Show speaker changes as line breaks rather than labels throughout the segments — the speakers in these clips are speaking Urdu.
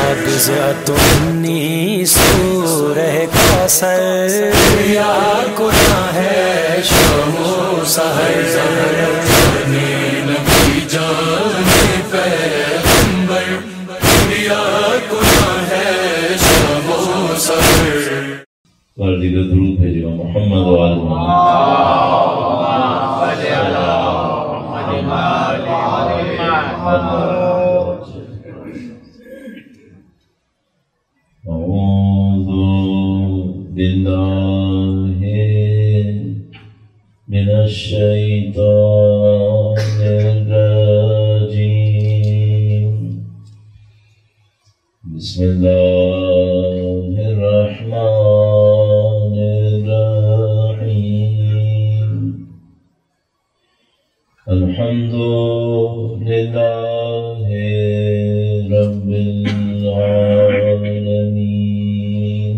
نابضعۃ منی سورہ کوثر یا گناہ ہے شام و سحر نبی جان پیغمبر یا گناہ ہے شام و سحر۔
اور دیگر درود بھیجے گا محمد و آل محمد۔ اعوذ باللہ من الشیطان الرجیم، بسم اللہ الرحمن الرحیم، الحمد للہ رب العالمین،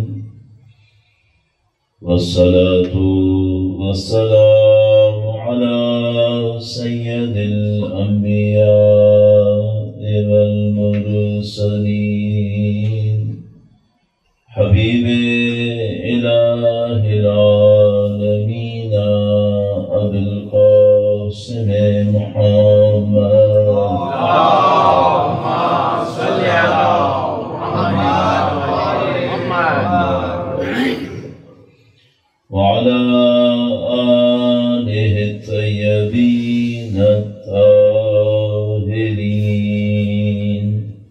والصلاة والسلام على سید الانبیاء والمرسلین، حبیب الہ العالمین ابی القاسم محمد وعلى آله الطيبين الطاهرين،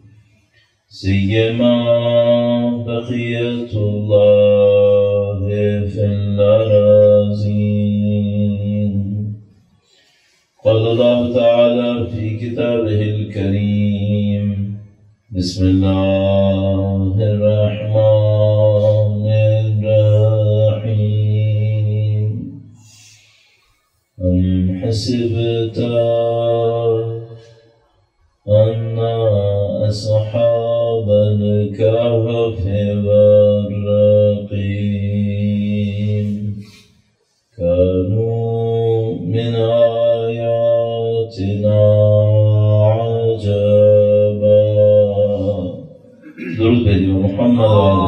سيما بقية الله في الأراضين. قال الله تعالى في كتابه الكريم، بسم الله الرحمن الرحيم، أم حسبت أن أصحاب الكهف والرقيم كانوا من آياتنا عجبا۔ درود بھیجو محمد و آل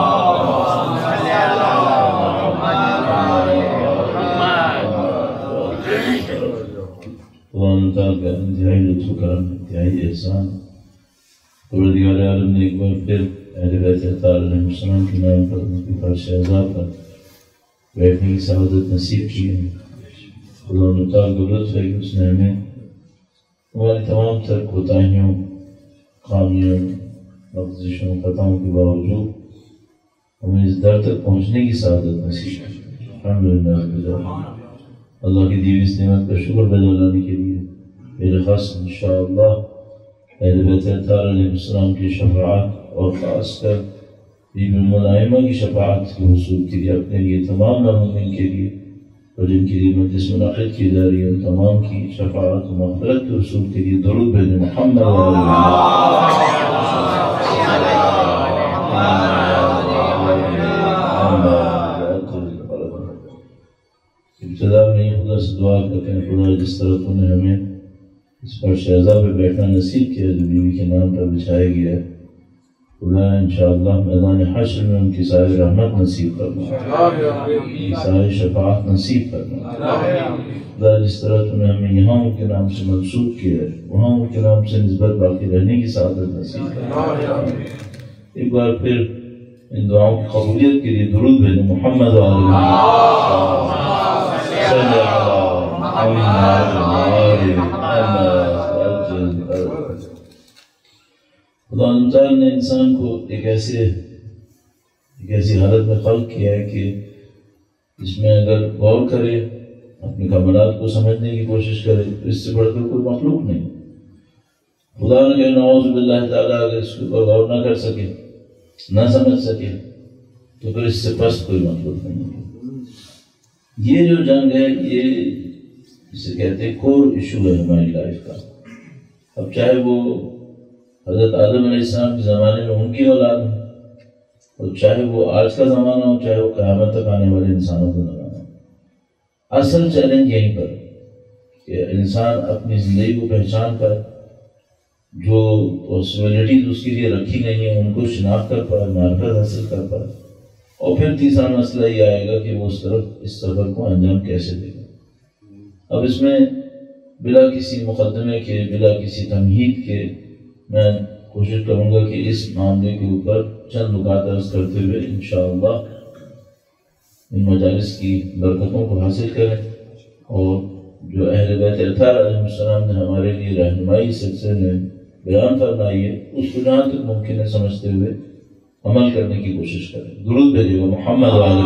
اللہ تعالیٰ کا انتہائی لطف و کرم، انتہائی احسان، پروردگار عالم نے ایک بار پھر اہل بیت اطہار علیہ السلام کے نام پر ان کے فرش اعضاء پر بیٹھنے کی سعادت نصیب کی ہے۔ خدا تعالیٰ کو لطف ہے کہ اس نے ہمیں ہماری تمام تر کوتاہیوں، خامیوں، لغزشوں، خطاؤں کے باوجود ہمیں اس در تک پہنچنے کی سعادت نصیب کی۔ الحمدللہ اللہ کی دی اس نعمت کا شکر بجا لانے کے لیے میرے خاص انشاءاللہ اہل بیت اطہار علیہ السلام کی شفاعت اور خاص کر بی بی الملائمہ کی شفاعت کے حصول کے لیے اپنے لیے، تمام مرحومین کے لیے اور جن کے لیے مجلس منعقد کی جا رہی ہے ان تمام کی شفاعت و مغفرت کے حصول کے لیے درود بھیجیں محمد و آل محمد۔ ابتدا میں خدا سے دعا کرتے ہیں، خدا جس طرح تو نے ہمیں اس پر شہزاد پہ بیٹھنا نصیب کیا جو بیوی کے نام پر بچھایا گیا ہے، خدا انشاءاللہ میدان حشر میں ان کی ساری رحمت نصیب کرنا، ان کی ساری شفاعت نصیب کرنا۔ خدا جس طرح تو نے ہمیں یہاں ان کے نام سے منسوب کیا ہے وہاں ان کے نام سے نسبت باقی رہنے کی سعادت نصیب کرنا۔ ایک بار پھر ان دعاؤں کی قبولیت کے لیے درود بھیجیں محمد و آل محمد۔ خدا تعالیٰ نے انسان کو ایک ایسی حالت میں خلق کیا ہے کہ اس میں اگر غور کرے، اپنے کمالات کو سمجھنے کی کوشش کرے تو اس سے بڑھ کر کوئی مخلوق نہیں۔ خدا نے کہ نعوذ باللہ تعالیٰ اگر اس کے اوپر غور نہ کر سکے، نہ سمجھ سکے تو پھر اس سے پست کوئی مخلوق نہیں۔ یہ جو جنگ ہے یہ اسے کہتے ہیں کور ایشو ہے ہماری لائف کا۔ اب چاہے وہ حضرت آدم علیہ السلام کے زمانے میں ان کی اولاد ہو، اور چاہے وہ آج کا زمانہ ہو، چاہے وہ قیامت تک آنے والے انسانوں کا زمانہ ہو، اصل چیلنج یہیں پر کہ انسان اپنی زندگی کو پہچان کر جو پاسبلٹیز اس کے لیے رکھی گئی ہیں ان کو شناخت کر پائے، معرفت حاصل کر پائے، اور پھر تیسرا مسئلہ یہ آئے گا کہ وہ اس سفر کو انجام کیسے دے گا۔ اب اس میں بلا کسی مقدمے کے، بلا کسی تمہید کے، میں کوشش کروں گا کہ اس معاملے کے اوپر چند نکات عرض کرتے ہوئے انشاءاللہ ان مجالس کی برکتوں کو حاصل کریں، اور جو اہل بیت اطہار علیہ السلام نے ہمارے لیے رہنمائی سلسلے میں بیان فرمائی ہے اس کو جہاں تک ممکن ہے سمجھتے ہوئے عمل کرنے کی کوشش کریں۔ درود بھیجے گا محمد وعلی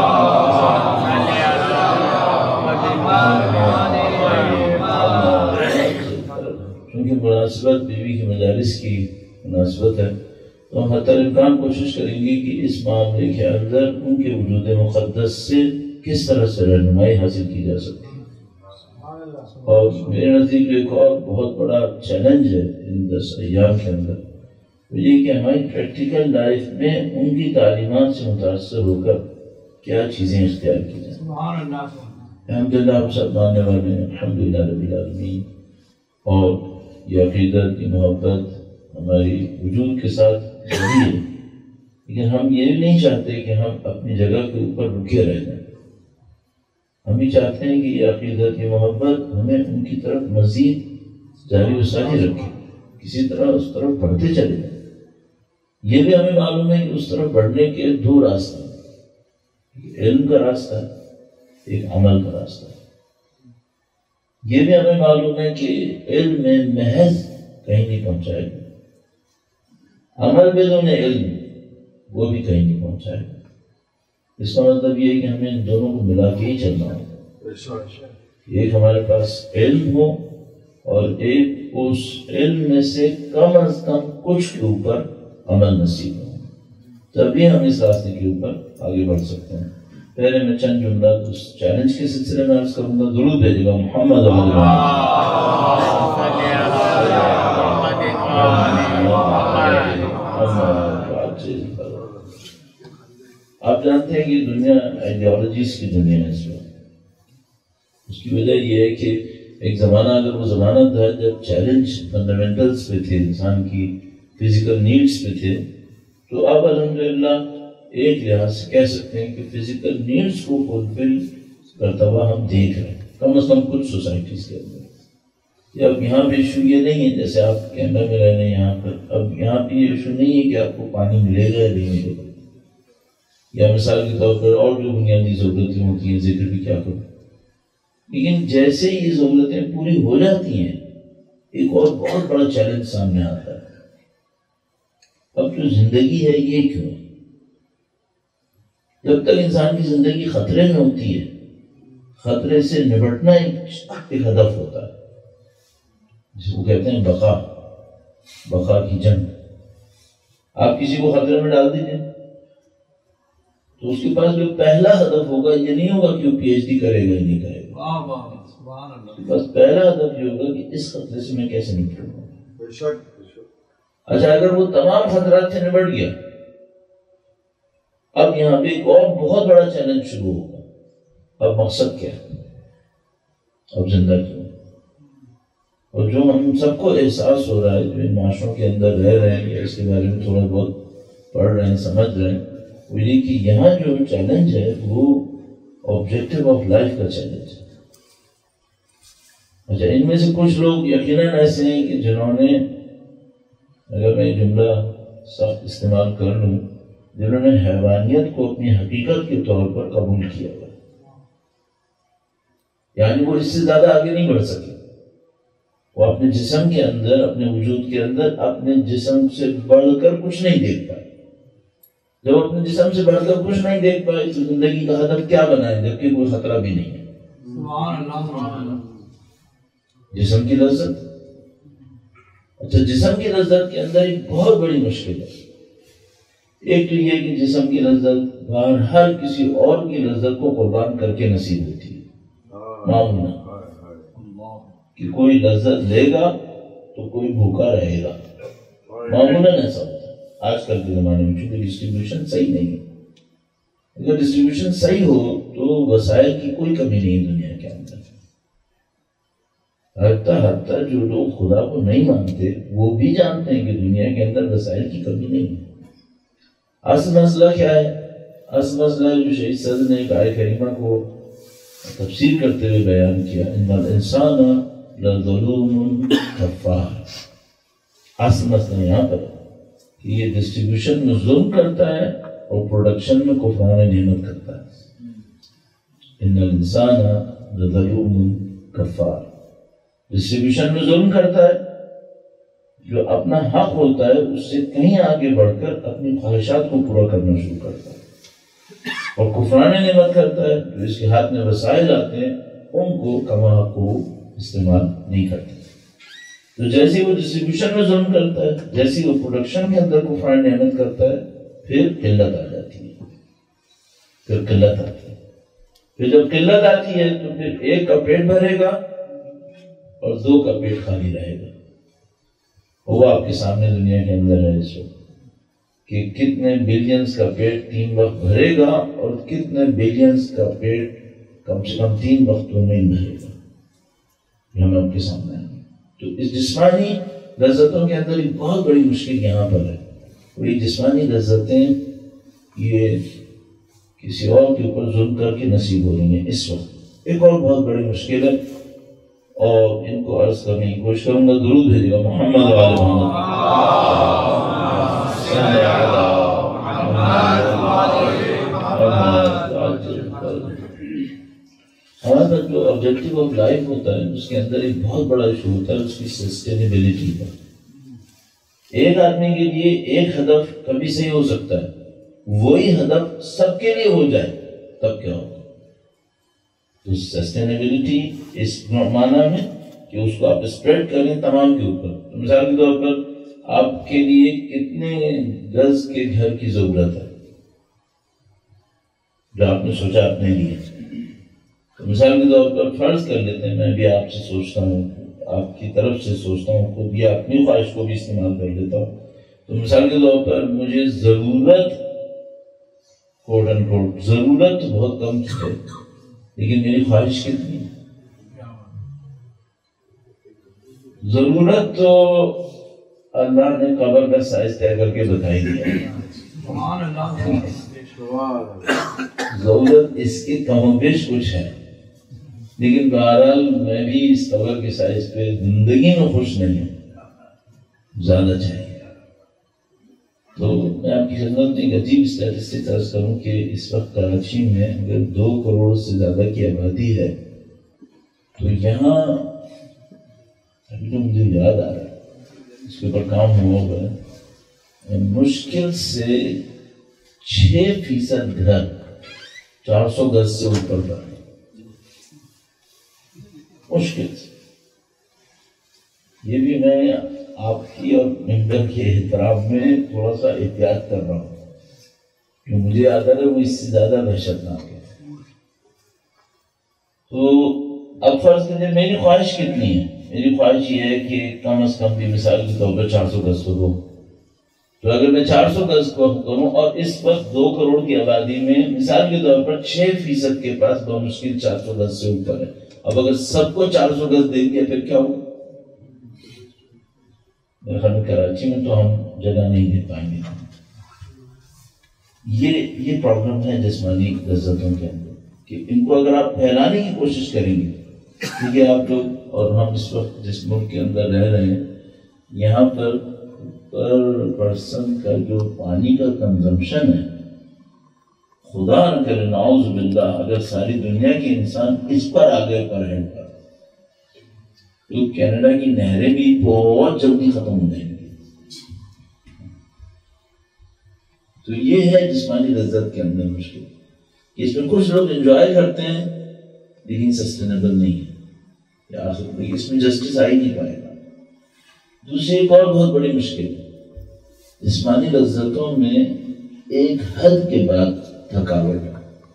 چونکہ مناسبت بیوی کی مجالس کی مناسبت ہے تو ہم حتی الامکان کوشش کریں گے کہ اس معاملے کے اندر ان کے وجود مقدس سے کس طرح سے رہنمائی حاصل کی جا سکتی ہے۔ اور میرے نزدیک ایک اور بہت بڑا چیلنج ہے ان 10 ایام کے اندر، یہ کہ ہماری پریکٹیکل لائف میں ان کی تعلیمات سے متاثر ہو کر کیا چیزیں اختیار کی جائیں۔ الحمدللہ ہم سب ماننے والے ہیں الحمدللہ رب العالمین، اور یہ عقیدت کی محبت ہماری وجود کے ساتھ جڑی ہے، لیکن ہم یہ نہیں چاہتے کہ ہم اپنی جگہ کے اوپر رکے رہ جائیں۔ ہم یہ چاہتے ہیں کہ یہ عقیدت کی محبت ہمیں ان کی طرف مزید جاری و ساری رکھے، کسی طرح اس طرف بڑھتے چلے جائیں۔ یہ بھی ہمیں معلوم ہے کہ اس طرف بڑھنے کے 2 راستے ہیں، ایک علم کا راستہ ہے، ایک عمل کا راستہ ہے۔ یہ بھی ہمیں معلوم ہے کہ علم میں محض کہیں نہیں پہنچائے گا، عمل بدون علم وہ بھی کہیں نہیں پہنچائے گا۔ اس کا مطلب یہ ہے کہ ہمیں ان دونوں کو ملا کے ہی چلنا ہے، ایک ہمارے پاس علم ہو اور ایک اس علم میں سے کم از کم کچھ کے اوپر عمل نصیب ہو، تبھی ہم اس راستے کے اوپر آگے بڑھ سکتے ہیں۔ پہلے میں چند جملات اس چیلنج کے سلسلے میں عرض کروں گا۔ درود بھیجے گا محمد آپ جانتے ہیں کہ دنیا آئیڈیالوجیز کی دنیا ہے اس وقت۔ اس کی وجہ یہ ہے کہ ایک زمانہ اگر وہ زمانہ تھا جب چیلنج فنڈامنٹلز پہ تھے، انسان کی فزیکل نیڈز پہ تھے، تو اب الحمدللہ ایک لحاظ سے کہہ سکتے ہیں کہ فزیکل نیڈز کو فلفل کرتا ہوا ہم دیکھ رہے ہیں، کم از کم کچھ سوسائٹیز کے اندر۔ اب یہاں پہ ایشو یہ نہیں ہے جیسے آپ کینیڈا میں رہنے یہاں پر، اب یہاں پہ یہ ایشو نہیں ہے کہ آپ کو پانی ملے گا یا نہیں ملے گا، یا مثال کے طور پر اور جو بنیادی ضرورتیں ہوتی ہیں ذکر بھی کیا کروں، لیکن جیسے ہی یہ ضرورتیں پوری ہو جاتی ہیں ایک اور بہت بڑا چیلنج سامنے آتا ہے۔ اب جو زندگی ہے یہ کیوں ہے؟ جب تک انسان کی زندگی خطرے میں ہوتی ہے، خطرے سے نبٹنا ایک ہدف ہوتا ہے جس کو کہتے ہیں بقا کی جنگ۔ آپ کسی کو خطرے میں ڈال دیجئے تو اس کے پاس جو پہلا ہدف ہوگا یہ نہیں ہوگا کہ وہ پی ایچ ڈی کرے گا یا نہیں کرے گا، اس کے پاس پہلا ہدف یہ ہوگا کہ اس خطرے سے میں کیسے نپٹوں گا۔ اچھا اگر وہ تمام خطرات سے نبٹ گیا، اب یہاں پہ ایک اور بہت بڑا چیلنج شروع ہوگا۔ اب مقصد کیا ہے؟ اب زندہ کیوں؟ اور جو ہم سب کو احساس ہو رہا ہے جو ان معاشروں کے اندر رہ رہے ہیں یا اس کے بارے میں تھوڑا بہت پڑھ رہے ہیں، سمجھ رہے ہیں، وہ یہ کہ یہاں جو چیلنج ہے وہ آبجیکٹو آف لائف کا چیلنج ہے۔ اچھا ان میں سے کچھ لوگ یقیناً ایسے ہیں کہ جنہوں نے، اگر میں جملہ سخت استعمال کر لوں، جنہوں نے حیوانیت کو اپنی حقیقت کے طور پر قبول کیا ہے، یعنی وہ اس سے زیادہ آگے نہیں بڑھ سکے۔ وہ اپنے جسم کے اندر، اپنے وجود کے اندر اپنے جسم سے بڑھ کر کچھ نہیں دیکھ پائے۔ جب اپنے جسم سے بڑھ کر کچھ نہیں دیکھ پائے تو زندگی کا ہدف کیا بنائے جبکہ کوئی خطرہ بھی نہیں ہے؟ جسم کی لذت۔ اچھا جسم کی لذت کے اندر ایک بہت بڑی مشکل ہے۔ ایک تو یہ کہ جسم کی لذت ہر کسی اور کی لذت کو قربان کر کے نصیب ہوتی ہے، معمولاً کہ کوئی لذت لے گا تو کوئی بھوکا رہے گا، معمولاً ایسا ہوتا ہے آج کل کے زمانے میں، چونکہ ڈسٹریبیوشن صحیح نہیں ہے۔ اگر ڈسٹریبیوشن صحیح ہو تو وسائل کی کوئی کمی نہیں ہے دنیا کے اندر۔ حتیٰ جو لوگ خدا کو نہیں مانتے وہ بھی جانتے ہیں کہ دنیا کے اندر وسائل کی کمی نہیں ہے۔ اصل مسئلہ کیا ہے؟ اصل مسئلہ جو شہید صدر نے ایک آیت کریمہ کو تفسیر کرتے ہوئے بیان کیا، ان الانسان لظلوم کفار۔ اصل مسئلہ یہاں پر کہ یہ ڈسٹریبیوشن میں ظلم کرتا ہے اور پروڈکشن میں کفران نعمت کرتا ہے۔ ان الانسان لظلوم کفار، ڈسٹریبیوشن میں ظلم کرتا ہے، جو اپنا حق ہوتا ہے اس سے کہیں آگے بڑھ کر اپنی خواہشات کو پورا کرنا شروع کرتا ہے، اور کفران نعمت کرتا ہے، جو اس کے ہاتھ میں وسائل آتے ہیں ان کو کما حق کو استعمال نہیں کرتا۔ تو جیسے وہ ڈسٹریبیوشن میں ظلم کرتا ہے، جیسے وہ پروڈکشن کے اندر کفران نعمت کرتا ہے، پھر قلت آ جاتی ہے، پھر قلت آتی ہے۔ پھر جب قلت آتی ہے تو پھر ایک کا پیٹ بھرے گا اور دو کا پیٹ خالی رہے گا۔ وہ آپ کے سامنے دنیا کے اندر ہے اس وقت کہ کتنے بلینز کا پیٹ 3 وقت بھرے گا اور کتنے بلینز کا پیٹ کم سے کم 3 وقتوں میں بھرے گا، یہ ہم آپ کے سامنے ہیں۔ تو اس جسمانی لذتوں کے اندر ایک بہت بڑی مشکل یہاں پر ہے، اور یہ جسمانی لذتیں یہ کسی اور کے اوپر ظلم کر کے نصیب ہو رہی ہیں اس وقت۔ ایک اور بہت بڑی مشکل ہے، اور ان کو عرض کرنے کی کوشش کروں گا، درود بھیجے گا محمد وآل محمد۔ ہمارا جو آبجیکٹیو آف لائف ہوتا ہے اس کے اندر ایک بہت بڑا ایشو ہوتا ہے اس کی سسٹینیبلٹی کا۔ ایک آدمی کے لیے ایک ہدف کبھی صحیح ہو سکتا ہے، وہی ہدف سب کے لیے ہو جائے تب کیا ہوگا؟ تو سسٹینیبلٹی اس معنی میں کہ اس کو آپ اسپریڈ کریں تمام کے اوپر۔ مثال کے طور پر آپ کے لیے کتنے گز کے گھر کی ضرورت ہے جو آپ نے سوچا اپنے لیے؟ تو مثال کے طور پر فرض کر لیتے ہیں، میں بھی آپ سے سوچتا ہوں، آپ کی طرف سے سوچتا ہوں، خود یا اپنی خواہش کو بھی استعمال کر لیتا ہوں۔ تو مثال کے طور پر مجھے ضرورت کوٹ اینڈ کوٹ ضرورت بہت کم ہے، لیکن میری خواہش کتنی ہے؟ ضرورت تو اللہ نے قبر کا سائز طے کر کے بتائی دیا، ضرورت اس کی کم و بیش کچھ ہے، لیکن بہرحال میں بھی اس قبر کے سائز پہ زندگی میں خوش نہیں ہوں، زیادہ چاہیے۔ تو میں آپ کی خدمت میں ایک عجیب اسٹیٹسٹک عرض کروں کہ اس وقت کراچی میں اگر 2 کروڑ سے زیادہ کی آبادی ہے، تو یہاں ابھی تو مجھے یاد آ رہا ہے، اس کے اوپر کام ہوا ہے، مشکل سے 6% گھر 400 گز سے اوپر پر، مشکل سے۔ یہ بھی میں آپ کی اور ممبر کے احترام میں تھوڑا سا احتیاط کر رہا ہوں، کہ مجھے آتا ہے وہ اس سے زیادہ وحشتناک ہے۔ تو اب فرض کیجیے میری خواہش کتنی ہے؟ میری خواہش یہ ہے کہ کم از کم بھی مثال کے طور پر 400 گز کو دو۔ تو اگر میں 400 گز کو کروں اور اس وقت 2 کروڑ کی آبادی میں مثال کے طور پر 6% کے پاس بمشکل 400 گز سے اوپر ہے، اب اگر سب کو 400 گز دے دیا پھر کیا ہوگا؟ میرے خیال میں کراچی میں تو ہم جگہ نہیں دے پائیں گے۔ یہ پرابلم ہے جسمانی لذتوں کے اندر، کہ ان کو اگر آپ پھیلانے کی کوشش کریں گے، کیونکہ آپ لوگ اور ہم اس وقت جس ملک کے اندر رہ رہے ہیں، یہاں پر پر پرسن کا جو پانی کا کنزمپشن ہے، خدا نہ کرے نعوذ باللہ اگر ساری دنیا کے انسان اس پر آگے پر ہے تو کینیڈا کی نہریں بھی بہت جلدی ختم ہو جائیں گی۔ تو یہ ہے جسمانی لذت کے اندر مشکل، کہ اس میں کچھ لوگ انجوائے کرتے ہیں لیکن سسٹینیبل نہیں ہے، یا اس میں جسٹس آ ہی نہیں پائے گا۔ دوسری ایک اور بہت بڑی مشکل، جسمانی لذتوں میں ایک حد کے بعد تھکاوٹ،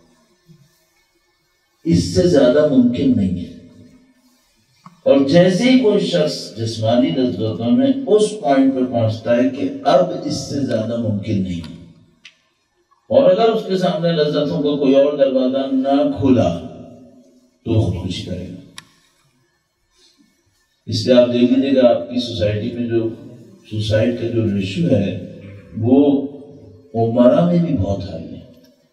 اس سے زیادہ ممکن نہیں ہے، اور جیسے ہی کوئی شخص جسمانی لذتوں میں اس پوائنٹ پر پہنچتا ہے کہ اب اس سے زیادہ ممکن نہیں ہے، اور اگر اس کے سامنے لذتوں کو کوئی اور دروازہ نہ کھلا تو وہ خودکشی کرے گا۔ اس لیے آپ دیکھ لیجیے گا آپ کی سوسائٹی میں جو سوسائڈ کا جو ریشو ہے وہ عمرہ میں بھی بہت ہائی ہے،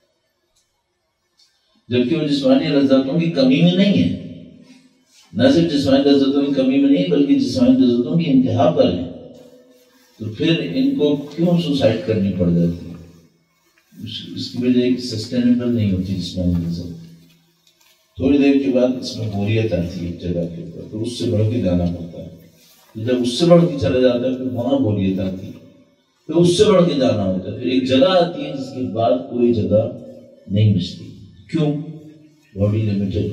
جبکہ وہ جسمانی لذتوں کی کمی میں نہیں ہے، نہ صرف جسمانی لذتوں کی کمی میں نہیں بلکہ جسمانی لذتوں کی انتہا پر ہے، تو پھر ان کو کیوں سوسائڈ کرنی پڑ جاتی ہے؟ اس کی وجہ ایک سسٹینیبل نہیں ہوتی جسمانی لذت، تھوڑی دیر کے بعد اس میں بوریت آتی ہے ایک جگہ کے اوپر، تو اس سے بڑھ کے جانا پڑتا ہے، جب اس سے بڑھ کے چلا جاتا ہے پھر وہاں بوریت آتی ہے، پھر اس سے بڑھ کے جانا ہوتا ہے، پھر ایک جگہ آتی ہے جس کے بعد کوئی جگہ نہیں بچتی۔ کیوں؟ باڈی لمیٹڈ،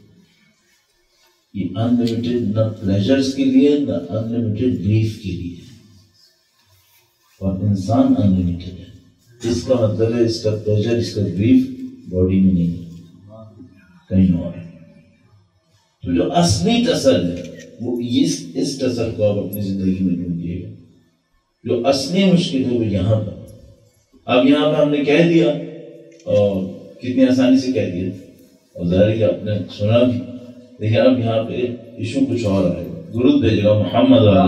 یہ انلمیٹڈ نہ پلیجرز کے لیے نہ انلمیٹڈ گریف کے لیے، اور انسان انلمیٹڈ ہے، اس کا مطلب ہے اس کا پلیجر اس کا گریف باڈی میں نہیں ہے، کہیں اور ہے۔ تو جو اصلی ٹسل ہے وہ اس ٹسل کو آپ اپنی زندگی میں ڈھونڈیے گا، جو اصلی مشکل ہے وہ یہاں پر۔ اب یہاں پہ ہم نے کہہ دیا اور کتنی آسانی سے کہہ دیا، اور ظاہر ہے کہ آپ نے سنا بھی، لیکن اب یہاں پہ ایشو کچھ اور آئے گا۔ درود بھیجے گا محمد علیہ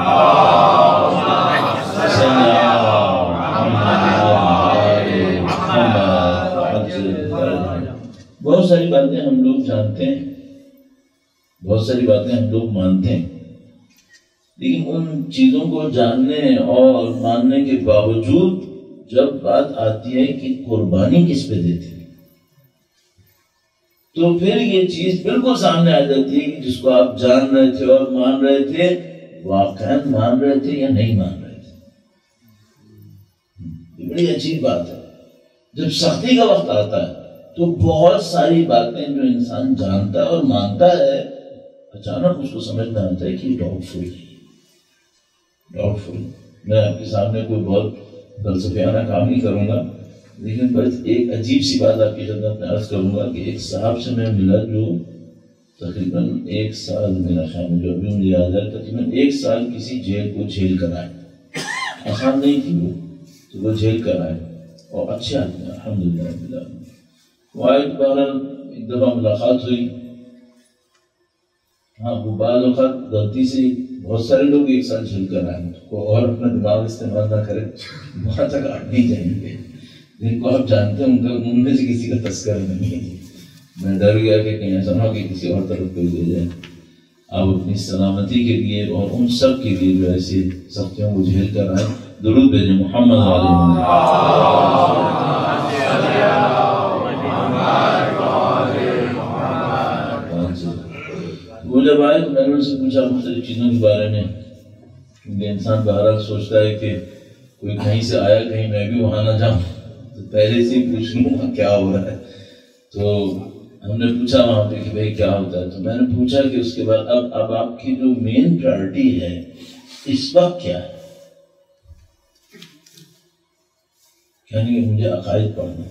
بہت ساری باتیں ہم لوگ جانتے ہیں، بہت ساری باتیں ہم لوگ مانتے ہیں، لیکن ان چیزوں کو جاننے اور ماننے کے باوجود جب بات آتی ہے کہ قربانی کس پہ دیتے ہیں تو پھر یہ چیز بالکل سامنے آ جاتی ہے کہ جس کو آپ جان رہے تھے اور مان رہے تھے، واقعا مان رہے تھے یا نہیں مان رہے تھے۔ یہ بڑی عجیب بات ہے، جب سختی کا وقت آتا ہے تو بہت ساری باتیں جو انسان جانتا ہے اور مانتا ہے اچانک اس کو سمجھ میں آتا ہے کہ یہ ڈاؤٹ فل میں آپ کے سامنے کوئی بہت فلسفیانہ کام نہیں کروں گا، لیکن بس ایک عجیب سی بات آپ کی خدمت میں عرض کروں گا کہ ایک صاحب سے میں ملا جو تقریباً 1 سال، میرا خیال میں جو ابھی مجھے یاد ہے تقریباً 1 سال کسی جیل کو جھیل کر آئے، آسان نہیں تھی وہ، تو وہ جھیل کر آئے اور اچھے آدمی الحمدللہ رب العالمین۔ وہ آئے بہرحال ایک دفعہ ملاقات ہوئی، ہاں وہ بعض اوقات غلطی سے بہت سارے لوگ 1 سال جھیل کر آئے کو اور اپنا دماغ استعمال نہ کرے وہاں تک آپ نہیں جائیں گے، جن کو آپ جانتے ہیں ان میں سے کسی کا تذکرہ نہیں ہے۔ میں ڈر گیا کہ کہیں ایسا نہ ہو کہ کسی اور طرف کوئی لے جائے۔ آپ اپنی سلامتی کے لیے اور ان سب کے لیے جو ایسی سختیوں کو جھیل کر آئے، درود بھیجیں محمد علیہ۔ وہ جب آئے تو میں نے ان سے پوچھا مختلف چیزوں کے بارے میں، کیونکہ انسان بہرحال سوچتا ہے کہ کوئی کہیں سے آیا کہیں میں بھی وہاں نہ جاؤں، تو پہلے سے ہی پوچھ لوں کیا ہو رہا ہے۔ تو ہم نے پوچھا وہاں پہ کہ بھائی کیا ہوتا ہے، تو میں نے پوچھا کہ اس کے بعد اب آپ کی جو مین پرائرٹی ہے اس وقت کیا ہے؟ یعنی کہ مجھے عقائد پڑھنا،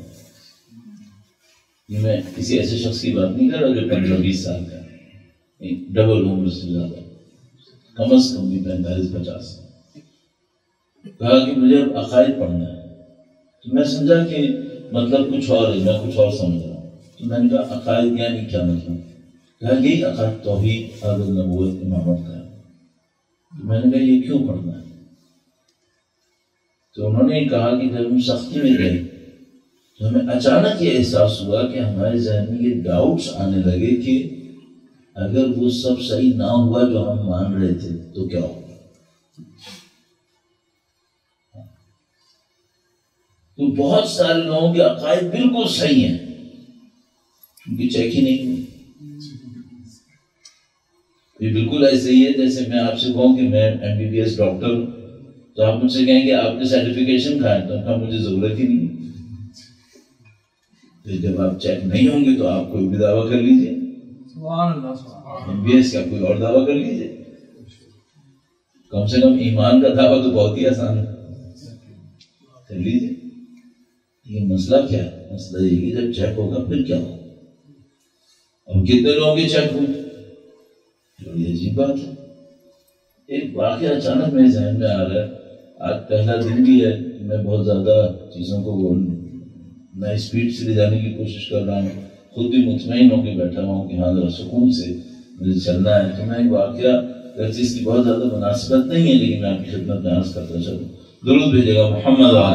میں کسی ایسے شخص کی بات نہیں کر رہا جو 15-20 سال کا، ڈبل عمر سے زیادہ، کم از کم بھی 45-50۔ کہا کہ مجھے اب عقائد پڑھنا ہے، تو میں سمجھا کہ مطلب کچھ اور ہے، میں کچھ اور سمجھ رہا ہوں۔ تو میں نے کہا عقائد یعنی کیا مطلب؟ کہا یہی عقائد توحید، عدل، نبوت، امامت کا ہے۔ تو میں نے کہا یہ کیوں پڑھنا ہے؟ تو انہوں نے کہا کہ جب ہم سختی میں گئے تو ہمیں اچانک یہ احساس ہوا کہ ہمارے ذہن میں یہ ڈاؤٹس آنے لگے کہ اگر وہ سب صحیح نہ ہوا جو ہم مان رہے تھے تو کیا ہوگا؟ تو بہت سارے لوگوں کے عقائد بالکل صحیح ہیں، کیونکہ چیک ہی نہیں ہوئی۔ یہ بالکل ایسے ہی ہے جیسے میں آپ سے کہوں کہ میں MBBS ڈاکٹر ہوں، تو آپ مجھ سے کہیں کہ آپ نے سرٹیفکیشن کھایا، تو کہا مجھے ضرورت ہی نہیں۔ پھر جب آپ چیک نہیں ہوں گے تو آپ کوئی بھی دعویٰ کر لیجیے، MBBS کا کوئی اور دعویٰ کر لیجیے، کم سے کم ایمان کا دعویٰ تو بہت ہی آسان ہے، کر لیجیے۔ یہ مسئلہ کیا ہے؟ مسئلہ یہ کہ جب چیک ہوگا پھر کیا ہوگا؟ اب کتنے لوگوں کے چیک ہوئے؟ بڑی عجیب بات ہے۔ ایک واقعہ اچانک میرے ذہن میں آ رہا ہے، آج پہلا دن بھی ہے، میں بہت زیادہ چیزوں کو میں اسپیڈ سے لے جانے کی کوشش کر رہا ہوں، خود بھی مطمئن ہو کے بیٹھا ہوا ہوں کہ ہاں ذرا سکون سے مجھے چلنا ہے۔ تو میں ایک واقعہ اگرچہ اس کی بہت زیادہ مناسبت نہیں ہے لیکن میں آپ کی خدمت میں عرض کرتا چلوں. درود بھیجے گا محمد علیہ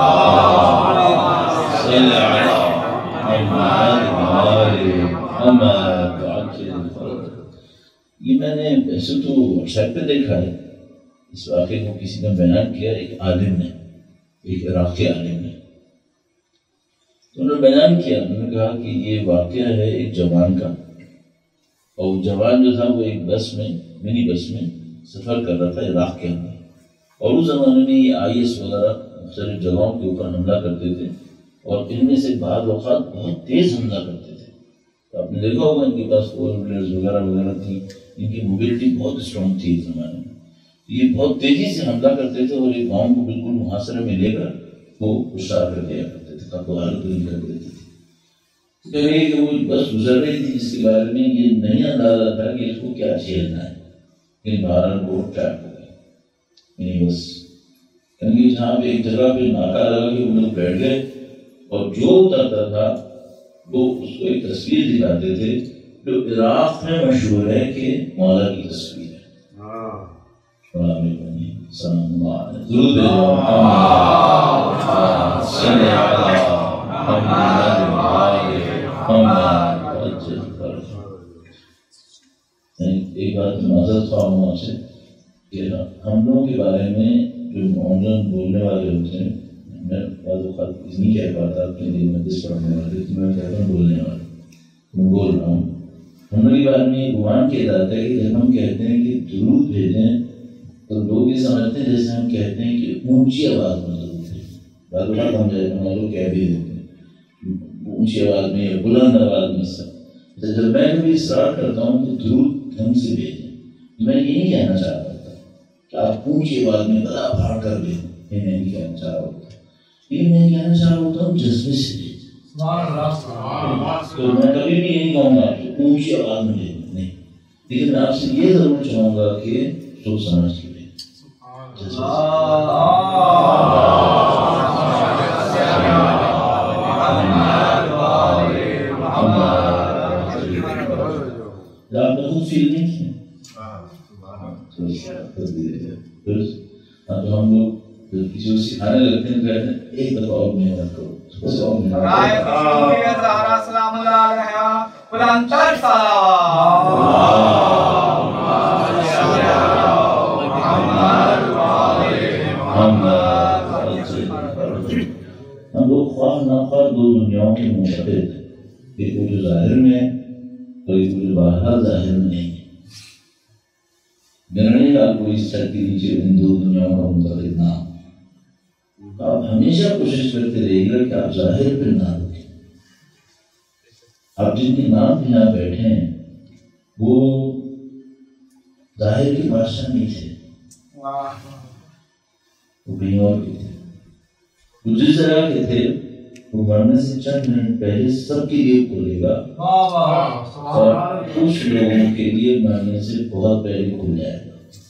یہ میں نے ویسے تو واٹس ایپ پہ دیکھا ہے. اس واقعے کو کسی نے بیان کیا، ایک عالم نے، ایک عراقی عالم نے. تو انہوں نے بیان کیا، انہوں نے کہا کہ یہ واقعہ ہے ایک جوان کا، اور جوان جو تھا وہ ایک بس میں، منی بس میں سفر کر رہا تھا عراق کے اندر. اور اس زمانے میں یہ IS وغیرہ مختلف جگہوں کے اوپر حملہ کرتے تھے، اور ان میں سے بعض اوقات بہت تیز حملہ کرتے تھے. تو آپ نے دیکھا ہوگا ان کے پاس فور ویلرز وغیرہ وغیرہ تھی، ان کی موبلٹی بہت اسٹرانگ تھی اس زمانے میں. یہ بہت تیزی سے حملہ کرتے تھے اور ایک گاؤں کو بالکل محاصرے میں لے کر وہ اشار کر دیا کرتے تھے، قبوال کر دیتے تھے. کہ وہ بس گزر رہی تھی جس کے بارے میں یہ نہیں اندازہ تھا کہ اس کو کیا جھیلنا ہے. لیکن بہرحال وہ ٹریپ ہو گئے منی بس. کیونکہ جہاں پہ ایک جگہ پہ ناکا لگا کہ وہ لوگ بیٹھ گئے، اور جو اترتا تھا وہ اس کو ایک تصویر دکھاتے تھے جو عراق میں مشہور ہے کہ مولا کی تصویر ہے. ایک بات معذرت خواہ ہوں آپ سے کہ ہم لوگوں کے بارے میں جو عموماً بولنے والے ہوتے ہیں، میں بعض اوقات نہیں کہہ پاتا اپنے دل میں دس پڑھنے والے، لیکن میں کہتا ہوں بولنے والے، میں بول رہا ہوں. ہم لوگ کے بارے میں یہ گمان کیا جاتا ہے کہ جب ہم کہتے ہیں کہ درود بھیجیں تو لوگ یہ سمجھتے ہیں جیسے ہم کہتے ہیں کہ اونچی آواز میں درود بھیجیں. بعض اوقات ہم لوگ کہہ بھی دیتے ہیں اونچی آواز میں یا بلند آواز میں. سب جب میں کبھی اصرار کرتا ہوں تو درود ڈھنگ سے بھیجیں. میں یہ نہیں کہنا چاہتا تھا کہ آپ اونچی آواز میں بڑا بھاڑ کر دیں، یہ میں نہیں کہنا چاہ رہا ہوتا. یہ میں کہنا چاہ رہا ہوتا ہوں جذبے سے بھیجیں. تو میں کبھی بھی یہ نہیں کہوں گا کہ اونچی آواز میں بھیجیں، نہیں. لیکن میں آپ سے یہ ضرور چاہوں گا کہ سوچ سمجھ کے بھیجیں. آپ نے خود فیل نہیں کیا تو ہم لوگ کسی کو سکھانے لگتے ہیں، کہتے ہیں ایک دفعہ اور محنت کرو. ہم لوگ خواہ ناخواہ دو دنیاؤں کے منتقل ہیں، ایک وہ جو ظاہر میں ہے اور ایک وہ جو باہر ظاہر میں نہیں ہے. نہیں آپ کو اس چھت کے نیچے ان دو دنیاؤں کا منتقل نہ ہو. آپ ہمیشہ کوشش کرتے رہیے گا کہ آپ ظاہر پہ نہ رکیں. آپ جن کے نام پہ یہاں بیٹھے ہیں وہ ظاہر کے بادشاہ نہیں تھے، وہ کہیں اور کے تھے. وہ جس طرح کے تھے وہ مرنے سے چند منٹ پہلے سب کے لیے کھلے گا، اور کچھ لوگوں کے لیے مرنے سے بہت پہلے کھل جائے گا.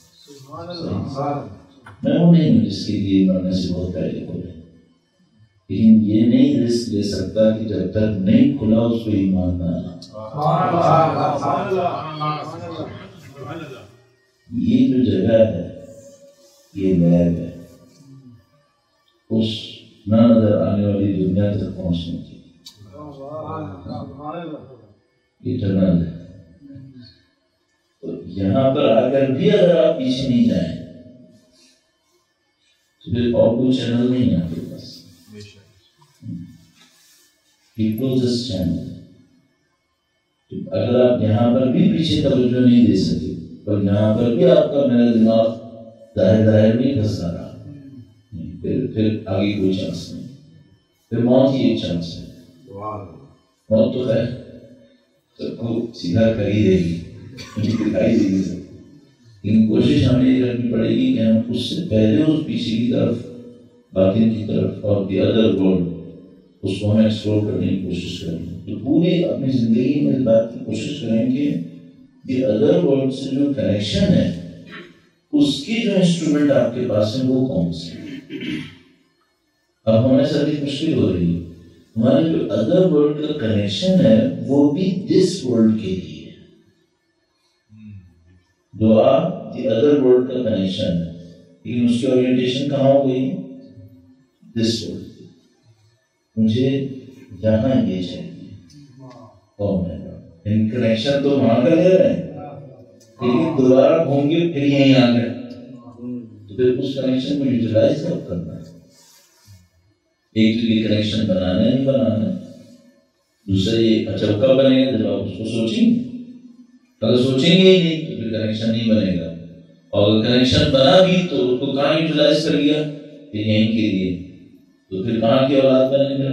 میں وہ نہیں ہوں جس کے لیے مرنے سے بہت پہلے کھلے، لیکن یہ نہیں رسک لے سکتا کہ جب تک نہیں کھلا اس کو ایمان نہ آنا. یہ جو جگہ ہے یہ لیب ہے اس نہ نظر آنے والی دنیا تک پہنچنے کی. یہ ٹنل ہے. تو یہاں پر آ کر بھی اگر آپ پیچھے نہیں جائیں تو پھر اور کوئی چینل نہیں ہے آپ کے پاس. Closest channel. اگر آپ یہاں پر بھی پیچھے توجہ نہیں دے سکے اور یہاں پر بھی آپ کا میرا دماغ ظاہر نہیں پھنسا رہا، پھر آگے کوئی چانس نہیں. پھر موت ہی ایک چانس ہے. موت تو خیر سب کو سیدھا کر ہی دے گی، دکھائی دے گی سب. لیکن کوشش ہمیں یہ کرنی پڑے گی کہ ہم اس سے پہلے اس پیچھے کی طرف، باطن کی طرف اور دی ادر ورلڈ اس کو ہمیں ایکسپلور کرنے کی کوشش کریں. تو پوری اپنی زندگی میں اس بات کی کوشش کریں کہ دی ادر ورلڈ سے جو کنیکشن ہے اس کی جو انسٹرومنٹ آپ کے پاس ہیں وہ کون سے. اب ہمیں ساتھ مشکل ہو رہی ہے، ہمارے جو ادر ورلڈ کا کنیکشن ہے وہ بھی دس ورلڈ کے لیے. دعا دی ادر ورلڈ کا کنیکشن ہے، لیکن اس کی اورینٹیشن کہاں ہو گئی؟ This world. مجھے جانا یہ چاہیے اور میں کنیکشن تو وہاں کا لے رہے ہیں، لیکن دوبارہ گھوم کے پھر یہیں آ گئے. تو پھر اس کنیکشن کو یوٹیلائز کب کرنا ہے؟ ایک تو یہ کنیکشن بنانا ہے نہیں بنانا ہے، دوسرا یہ اچھا کب بنے گا جب آپ اس کو سوچیں گے. اگر سوچیں گے ہی نہیں تو پھر کنیکشن نہیں بنے گا، اور اگر کنیکشن بنا بھی تو اس کو کہاں یوٹیلائز کر لیا؟ پھر یہیں کے لیے. تو پھر کہاں کی اولاد بنے گا؟